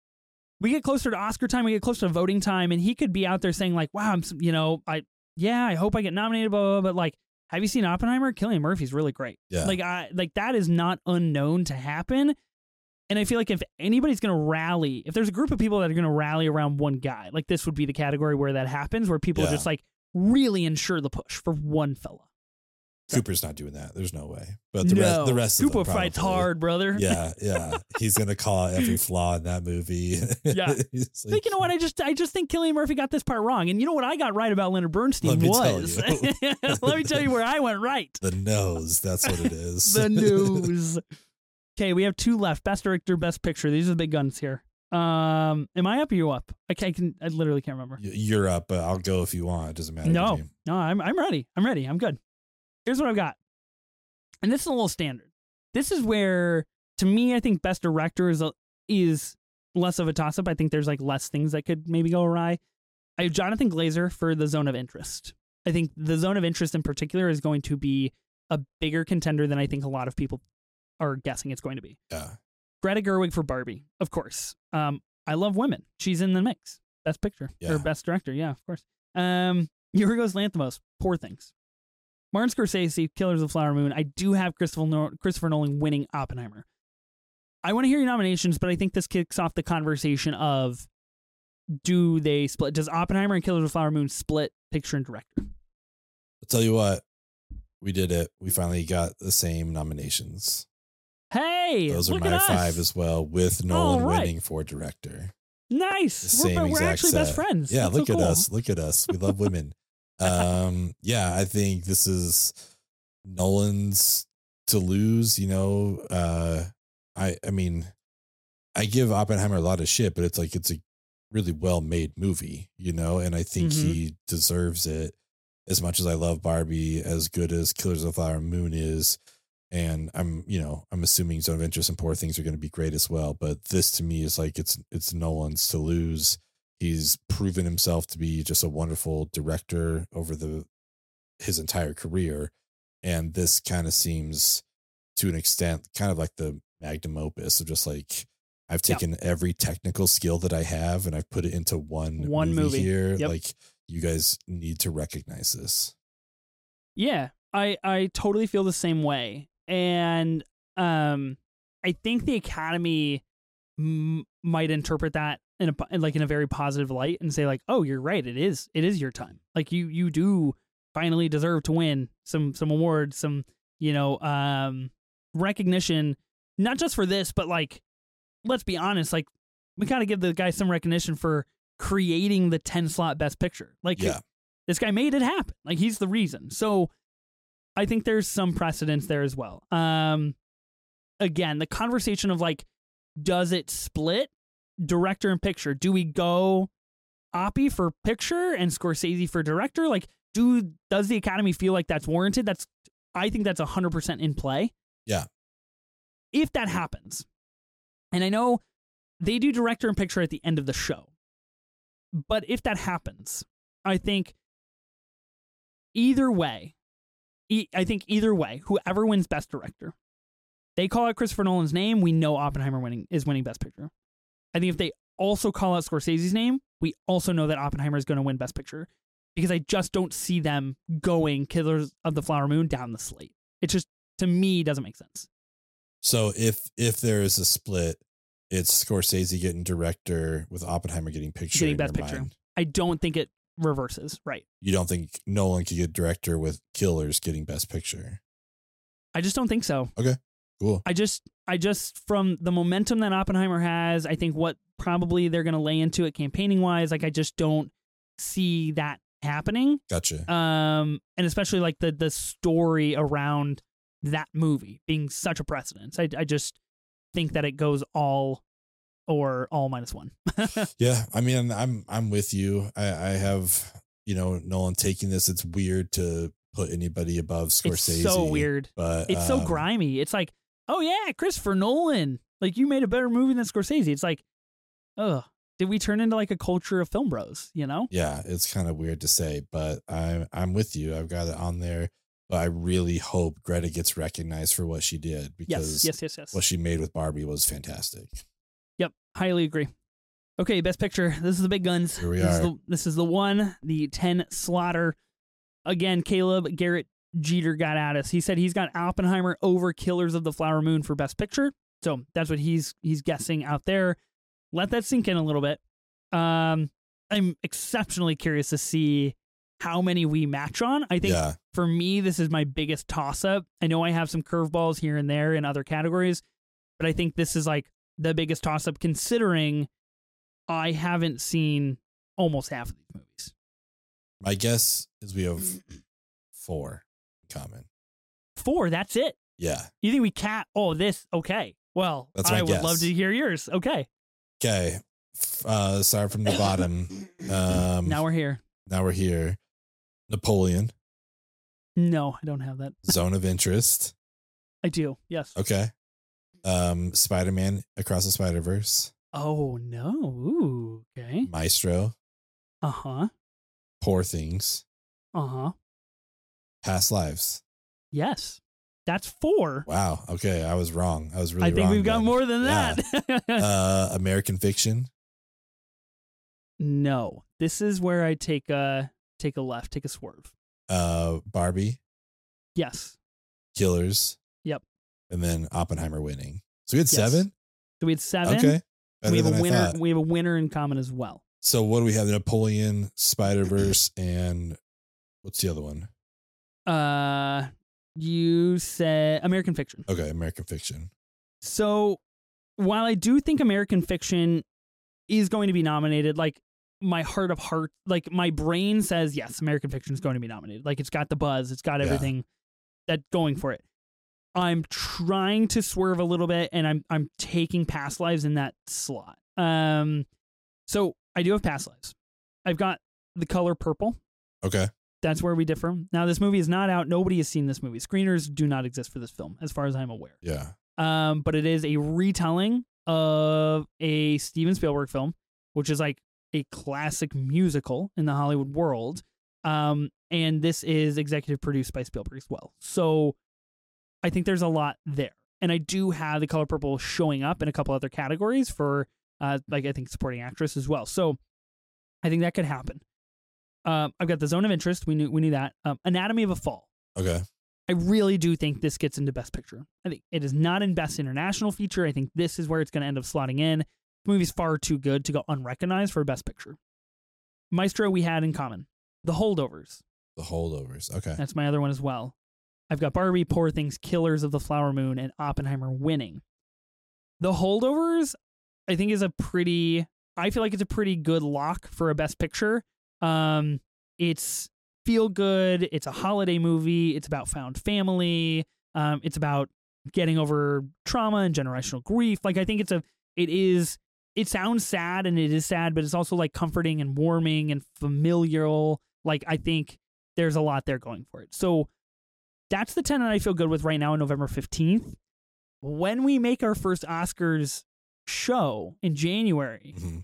We get closer to Oscar time, we get closer to voting time, and he could be out there saying like, wow, I'm, s- you know, I, yeah, I hope I get nominated, blah, blah, blah, but like, have you seen Oppenheimer? Cillian Murphy's really great. Yeah. Like, I, like that is not unknown to happen. And I feel like if anybody's going to rally, if there's a group of people that are going to rally around one guy, like this would be the category where that happens, where people Yeah. just like really ensure the push for one fella. Cooper's not doing that. There's no way. But the no, rest, the rest Cooper of them fights probably. hard, brother. Yeah, yeah. He's gonna call out every flaw in that movie. Yeah. He's Like, you know what? I just I just think Cillian Murphy got this part wrong. And you know what I got right about Leonard Bernstein Let me tell was you. let me tell you where I went right. The nose. That's what it is. The news. Okay, we have two left. Best director, best picture. These are the big guns here. Um, am I up or you up? I, can, I can. I literally can't remember. Y- You're up, but I'll go if you want. It doesn't matter. to No, me. no, I'm I'm ready. I'm ready. I'm good. Here's what I've got, and this is a little standard. This is where, to me, I think best director is a, is less of a toss up. I think there's like less things that could maybe go awry. I have Jonathan Glazer for The Zone of Interest. I think The Zone of Interest in particular is going to be a bigger contender than I think a lot of people are guessing it's going to be. Yeah. Greta Gerwig for Barbie, of course. Um, I love women. She's in the mix. Best picture Yeah. or best director, yeah, of course. Um, Yorgos Lanthimos, Poor Things. Martin Scorsese, Killers of the Flower Moon. I do have Christopher Nol- Christopher Nolan winning Oppenheimer. I want to hear your nominations, but I think this kicks off the conversation of do they split? Does Oppenheimer and Killers of the Flower Moon split picture and director? I'll tell you what. We did it. We finally got the same nominations. Hey, Those are look my at us. five as well, with Nolan All right. winning for director. Nice. The We're, same we're exact actually set. best friends. Yeah, That's look so at cool. us. Look at us. We love women. um, yeah, I think this is Nolan's to lose. You know, uh, I I mean, I give Oppenheimer a lot of shit, but it's like it's a really well made movie, you know, and I think Mhm. he deserves it. As much as I love Barbie, as good as Killers of the Flower Moon is, and I'm, you know, I'm assuming Zone of Interest and Poor Things are going to be great as well. But this to me is like it's it's Nolan's to lose. He's proven himself to be just a wonderful director over the his entire career, and this kind of seems to an extent, kind of like the magnum opus of just like, I've Yep. taken every technical skill that I have and I've put it into one, One movie, movie. here. Yep. Like, you guys need to recognize this. Yeah, I I totally feel the same way, and um, I think the Academy m- might interpret that in a like in a very positive light and say like, oh, you're right, it is it is your time. Like you you do finally deserve to win some some awards, some you know um recognition, not just for this, but like, let's be honest, like we gotta give the guy some recognition for creating the ten slot Best Picture. Like, Yeah. this guy made it happen. Like, he's the reason. So I think there's some precedence there as well. Um, again, the conversation of like, does it split director and picture? Do we go Oppie for picture and Scorsese for director? Like, do does the Academy feel like that's warranted? That's I think that's one hundred percent in play. Yeah. If that happens, and I know they do director and picture at the end of the show, but if that happens, I think either way, e- I think either way, whoever wins Best Director, they call out Christopher Nolan's name, we know Oppenheimer winning is winning Best Picture. I think if they also call out Scorsese's name, we also know that Oppenheimer is going to win Best Picture, because I just don't see them going Killers of the Flower Moon down the slate. It just, to me, doesn't make sense. So if if there is a split, it's Scorsese getting director with Oppenheimer getting picture. Getting in Best your Picture. mind. I don't think it reverses, right? You don't think Nolan could get director with Killers getting Best Picture? I just don't think so. Okay, cool. I just, I just, from the momentum that Oppenheimer has, I think what probably they're going to lay into it campaigning wise, like I just don't see that happening. Gotcha. Um, and especially like the the story around that movie being such a precedence. I, I just think that it goes all or all minus one. Yeah, I mean, I'm I'm with you. I, I have, you know, Nolan taking this. It's weird to put anybody above Scorsese. It's so weird. But It's so um, grimy. It's like, oh yeah, Christopher Nolan. Like, you made a better movie than Scorsese. It's like, ugh. Did we turn into like a culture of film bros, you know? Yeah, it's kind of weird to say, but I'm I'm with you. I've got it on there. But I really hope Greta gets recognized for what she did, because Yes, yes, yes, yes. what she made with Barbie was fantastic. Yep, highly agree. Okay, Best Picture. This is the big guns. Here we this are. Is the, this is the one, the ten slaughter. Again, Caleb Garrett Jeter got at us. He said he's got Oppenheimer over Killers of the Flower Moon for Best Picture. So that's what he's he's guessing out there. Let that sink in a little bit. Um, I'm exceptionally curious to see how many we match on. I think Yeah. for me, this is my biggest toss-up. I know I have some curveballs here and there in other categories, but I think this is like the biggest toss-up, considering I haven't seen almost half of these movies. My guess is we have four in common. Four, that's it. Yeah. You think we cat? Oh, this okay. Well, That's my I would guess. love to hear yours. Okay, Okay. F- Uh, start from the bottom. Um, now we're here. now we're here. Napoleon, No, I don't have that. Zone of Interest. I do. Yes. Okay. Um, Spider-Man Across the Spider-Verse, Oh no. Ooh. Okay. Maestro, Uh huh. Poor Things, Uh huh. Past Lives. Yes. That's four. Wow. Okay, I was wrong. I was really I think wrong we've got then. more than Yeah. that. Uh, American Fiction. No, this is where I take a take a left, take a swerve. Uh, Barbie, Yes. Killers. Yep. And then Oppenheimer winning. So we had Yes. seven. So we had seven. Okay. Better We have than a I winner. thought. We have a winner in common as well. So what do we have? Napoleon, Spider Verse, and what's the other one? Uh, you said American Fiction. Okay, American Fiction. So while I do think American Fiction is going to be nominated, like my heart of heart, like my brain says yes, American Fiction is going to be nominated. Like it's got the buzz, it's got Yeah. everything that going for it. I'm trying to swerve a little bit, and I'm I'm taking Past Lives in that slot. Um, so I do have Past Lives. I've got The Color Purple. Okay. That's where we differ. Now, this movie is not out. Nobody has seen this movie. Screeners do not exist for this film, as far as I'm aware. Yeah. Um, but it is a retelling of a Steven Spielberg film, which is like a classic musical in the Hollywood world. Um, and this is executive produced by Spielberg as well. So I think there's a lot there. And I do have The Color Purple showing up in a couple other categories for, uh, like, I think supporting actress as well. So I think that could happen. Um, I've got The Zone of Interest. We knew we knew that. Um, Anatomy of a Fall. Okay. I really do think this gets into Best Picture. I think it is not in Best International Feature. I think this is where it's going to end up slotting in. The movie's far too good to go unrecognized for Best Picture. Maestro, we had in common. The Holdovers. The Holdovers. Okay. That's my other one as well. I've got Barbie, Poor Things, Killers of the Flower Moon, and Oppenheimer winning. The Holdovers, I think, is a pretty... I feel like it's a pretty good lock for a Best Picture. Um, it's feel good. It's a holiday movie. It's about found family. Um, it's about getting over trauma and generational grief. Like, I think it's a... It is... It sounds sad, and it is sad, but it's also, like, comforting and warming and familial. Like, I think there's a lot there going for it. So... That's the ten that I feel good with right now on November fifteenth. When we make our first Oscars show in January, mm-hmm.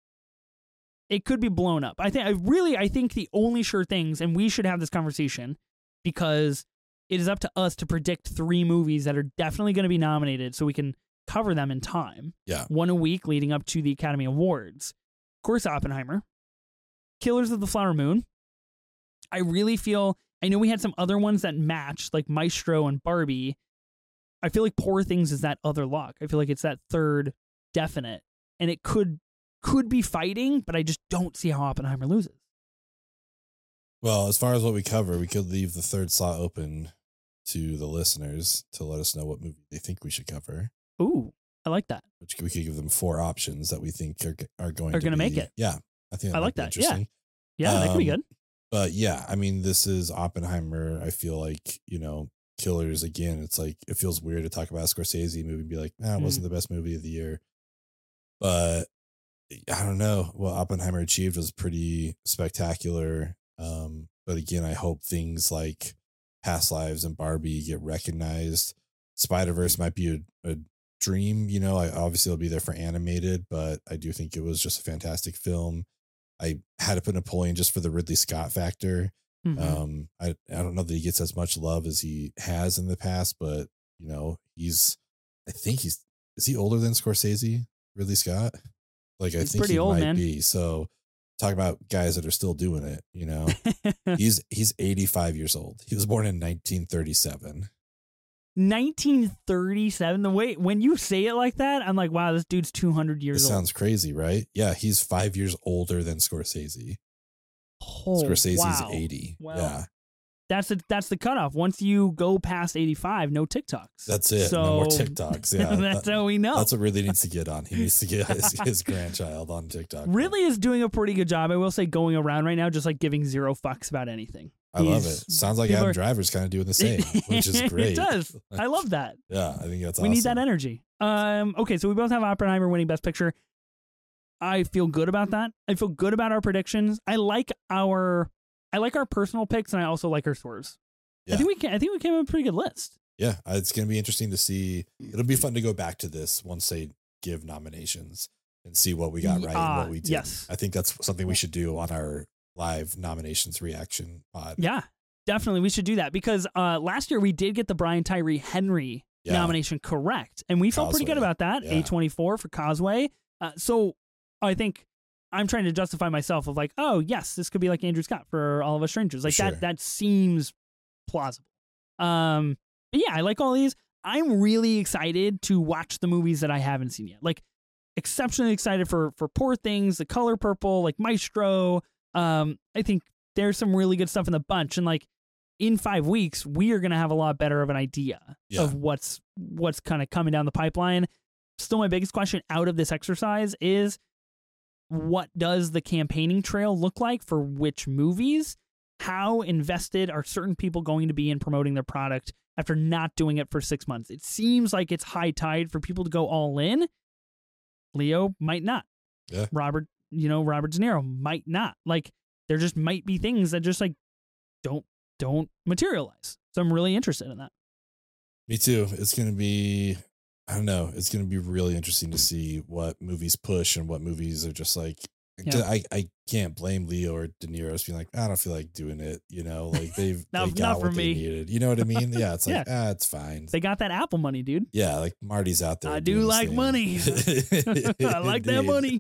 it could be blown up. I think I really I think the only sure things, and we should have this conversation because it is up to us to predict three movies that are definitely going to be nominated so we can cover them in time. Yeah. One a week leading up to the Academy Awards. Of course, Oppenheimer. Killers of the Flower Moon. I really feel... I know we had some other ones that matched, like Maestro and Barbie. I feel like Poor Things is that other lock. I feel like it's that third definite. And it could could be fighting, but I just don't see how Oppenheimer loses. Well, as far as what we cover, we could leave the third slot open to the listeners to let us know what movie they think we should cover. Ooh, I like that. Which we could give them four options that we think are are going are to gonna be, make it. Yeah, I think that I like that. Yeah, yeah, um, that could be good. But yeah, I mean, this is Oppenheimer. I feel like, you know, Killers again. It's like it feels weird to talk about a Scorsese movie and be like, nah, it wasn't mm. the best movie of the year. But I don't know. What Oppenheimer achieved was pretty spectacular. Um, but again, I hope things like Past Lives and Barbie get recognized. Spider-Verse might be a, a dream, you know. I obviously it'll be there for animated, but I do think it was just a fantastic film. I had to put Napoleon just for the Ridley Scott factor. Mm-hmm. Um, I I don't know that he gets as much love as he has in the past, but you know, he's I think he's is he older than Scorsese, Ridley Scott? Like I he's think pretty he old, might man. be. So talk about guys that are still doing it, you know. he's he's eighty-five years old. He was born in nineteen thirty-seven. nineteen thirty-seven. The way when you say it like that, I'm like, wow, this dude's two hundred years it old. Sounds crazy, right? Yeah, he's five years older than Scorsese. Oh, Scorsese's wow. eighty. Well, yeah, that's a, that's the cutoff. Once you go past eighty-five, no TikToks. That's it. So, no more TikToks. Yeah, that's that, how we know. That's what Ridley needs to get on. He needs to get his, his grandchild on TikTok. Ridley is doing a pretty good job, I will say, going around right now, just like giving zero fucks about anything. I He's, love it. Sounds like Adam are, Driver's kind of doing the same, which is great. It does. I love that. Yeah, I think that's we awesome. need that energy. Um, okay, so we both have Oppenheimer winning Best Picture. I feel good about that. I feel good about our predictions. I like our I like our personal picks, and I also like our swerves. Yeah. I think we can. I think we came up with a pretty good list. Yeah, it's going to be interesting to see. It'll be fun to go back to this once they give nominations and see what we got right uh, and what we did. Yes, I think that's something we should do on our live nominations reaction pod. Yeah, definitely. We should do that because uh, last year we did get the Brian Tyree Henry yeah. nomination correct. And we felt Causeway. pretty good about that. Yeah. A twenty-four for Causeway. Uh, so I think I'm trying to justify myself of like, oh, yes, this could be like Andrew Scott for All of Us Strangers. Like sure. that, that seems plausible. Um, but yeah, I like all these. I'm really excited to watch the movies that I haven't seen yet. Like exceptionally excited for, for Poor Things, The Color Purple, like Maestro. Um, I think there's some really good stuff in the bunch. And like in five weeks, we are going to have a lot better of an idea yeah. of what's, what's kind of coming down the pipeline. Still, my biggest question out of this exercise is what does the campaigning trail look like for which movies? How invested are certain people going to be in promoting their product after not doing it for six months? It seems like it's high tide for people to go all in. Leo might not. Yeah. Robert, you know, Robert De Niro might not. Like, there just might be things that just like don't don't materialize. So I'm really interested in that. Me too. It's going to be, I don't know. It's going to be really interesting to see what movies push and what movies are just like, Yeah. I, I can't blame Leo or De Niro's being like, I don't feel like doing it. You know, like they've not, they got not for what me. they needed. You know what I mean? Yeah. It's like, yeah. ah, it's fine. They got that Apple money, dude. Yeah. Like Marty's out there. I do like money. I like that money.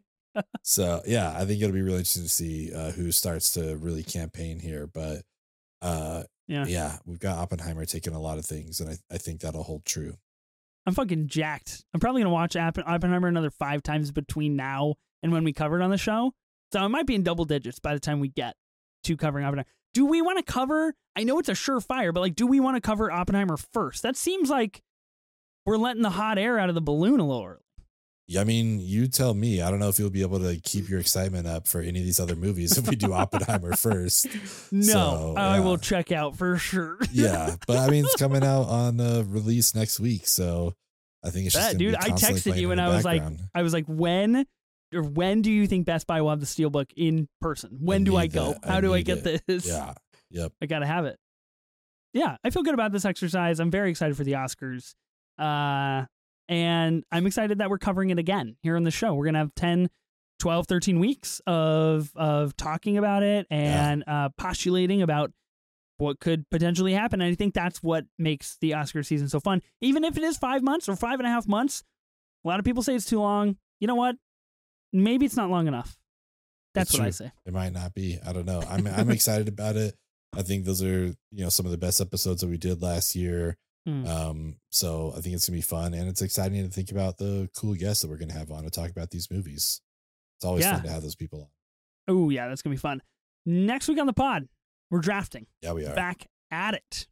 So yeah, I think it'll be really interesting to see uh, who starts to really campaign here. But uh, yeah, yeah, we've got Oppenheimer taking a lot of things, and I, I think that'll hold true. I'm fucking jacked. I'm probably gonna watch Oppenheimer another five times between now and when we cover it on the show. So it might be in double digits by the time we get to covering Oppenheimer. Do we want to cover? I know it's a surefire, but like, do we want to cover Oppenheimer first? That seems like we're letting the hot air out of the balloon a little early. Yeah, I mean, you tell me. I don't know if you'll be able to keep your excitement up for any of these other movies if we do Oppenheimer first. No, so, I yeah. will check out for sure. Yeah, but I mean, it's coming out on uh, release next week, so I think it's just that, gonna dude. be I constantly texted you playing and in the I was background. like, I was like, when or when do you think Best Buy will have the Steelbook in person? When I do I need go? that. I How do I need get it. this? Yeah, yep. I gotta have it. Yeah, I feel good about this exercise. I'm very excited for the Oscars. Uh, and I'm excited that we're covering it again here on the show. We're going to have ten, twelve, thirteen weeks of of talking about it and yeah. uh, postulating about what could potentially happen. And I think that's what makes the Oscar season so fun. Even if it is five months or five and a half months, a lot of people say it's too long. You know what? Maybe it's not long enough. That's it's what true. I say. It might not be. I don't know. I'm I'm excited about it. I think those are, you know, some of the best episodes that we did last year. Mm. Um, so I think it's gonna be fun, and it's exciting to think about the cool guests that we're gonna have on to talk about these movies. It's always yeah. fun to have those people on. Oh yeah, that's gonna be fun. Next week on the pod, we're drafting. Yeah, we are back at it.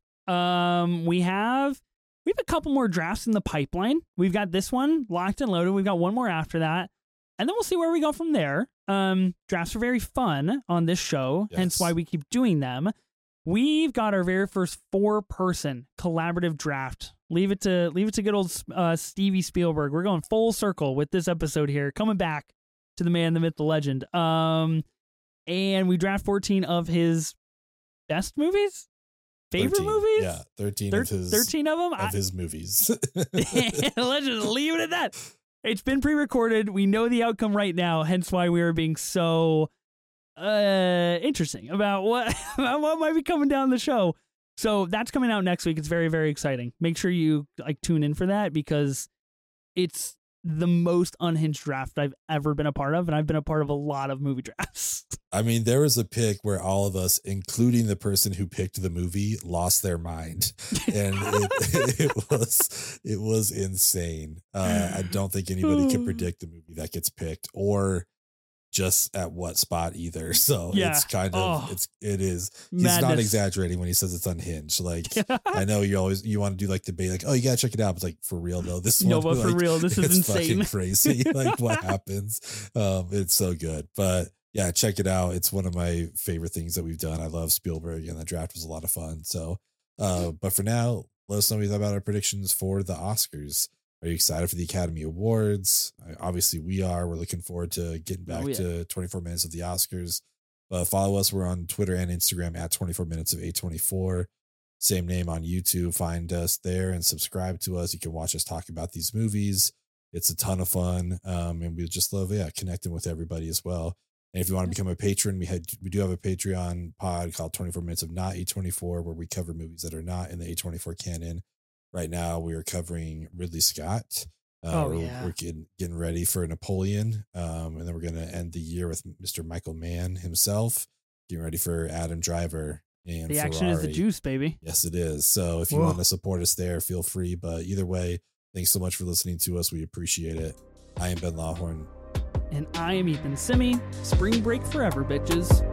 Um, we have we have a couple more drafts in the pipeline. We've got this one locked and loaded. We've got one more after that, and then we'll see where we go from there. Um, drafts are very fun on this show, yes. hence why we keep doing them. We've got our very first four-person collaborative draft. Leave it to leave it to good old uh, Stevie Spielberg. We're going full circle with this episode here, coming back to the man, the myth, the legend. Um, and we draft fourteen of his best movies, favorite thirteen, movies. Yeah, thirteen Thir- of his thirteen of them of I, his movies. Let's just leave it at that. It's been pre-recorded. We know the outcome right now. Hence why we are being so. Uh, interesting about what about what might be coming down the show. So that's coming out next week. It's very, very exciting. Make sure you like tune in for that because it's the most unhinged draft I've ever been a part of, and I've been a part of a lot of movie drafts. I mean, there was a pick where all of us, including the person who picked the movie, lost their mind, and it, it was it was insane. Uh, I don't think anybody can predict the movie that gets picked or just at what spot either. So yeah. it's kind of, oh, it's, it is, he's madness. Not exaggerating when he says it's unhinged. Like, I know you always, you want to do like debate, like, oh, you gotta check it out. It's like, for real though, this no, one, but for like, real, this is insane. Crazy. Like what happens. Um, it's so good, but yeah, check it out. It's one of my favorite things that we've done. I love Spielberg, and the draft was a lot of fun. So, uh, but for now, let us know what you thought about our predictions for the Oscars. Are you excited for the Academy Awards? Obviously, we are. We're looking forward to getting back oh, yeah. to twenty-four minutes of the Oscars. Uh, follow us. We're on Twitter and Instagram at twenty-four minutes of A twenty-four. Same name on YouTube. Find us there and subscribe to us. You can watch us talk about these movies. It's a ton of fun. Um, and we just love, yeah, connecting with everybody as well. And if you want to become a patron, we had we do have a Patreon pod called twenty-four minutes of Not A twenty-four, where we cover movies that are not in the A twenty-four canon. Right now, we are covering Ridley Scott. Uh, oh, we're, yeah. we're getting, getting ready for Napoleon. Um, and then we're going to end the year with Mister Michael Mann himself, getting ready for Adam Driver and the Ferrari. action is the juice, baby. Yes, it is. So if you Whoa. want to support us there, feel free. But either way, thanks so much for listening to us. We appreciate it. I am Ben Lawhorn. And I am Ethan Simi. Spring break forever, bitches.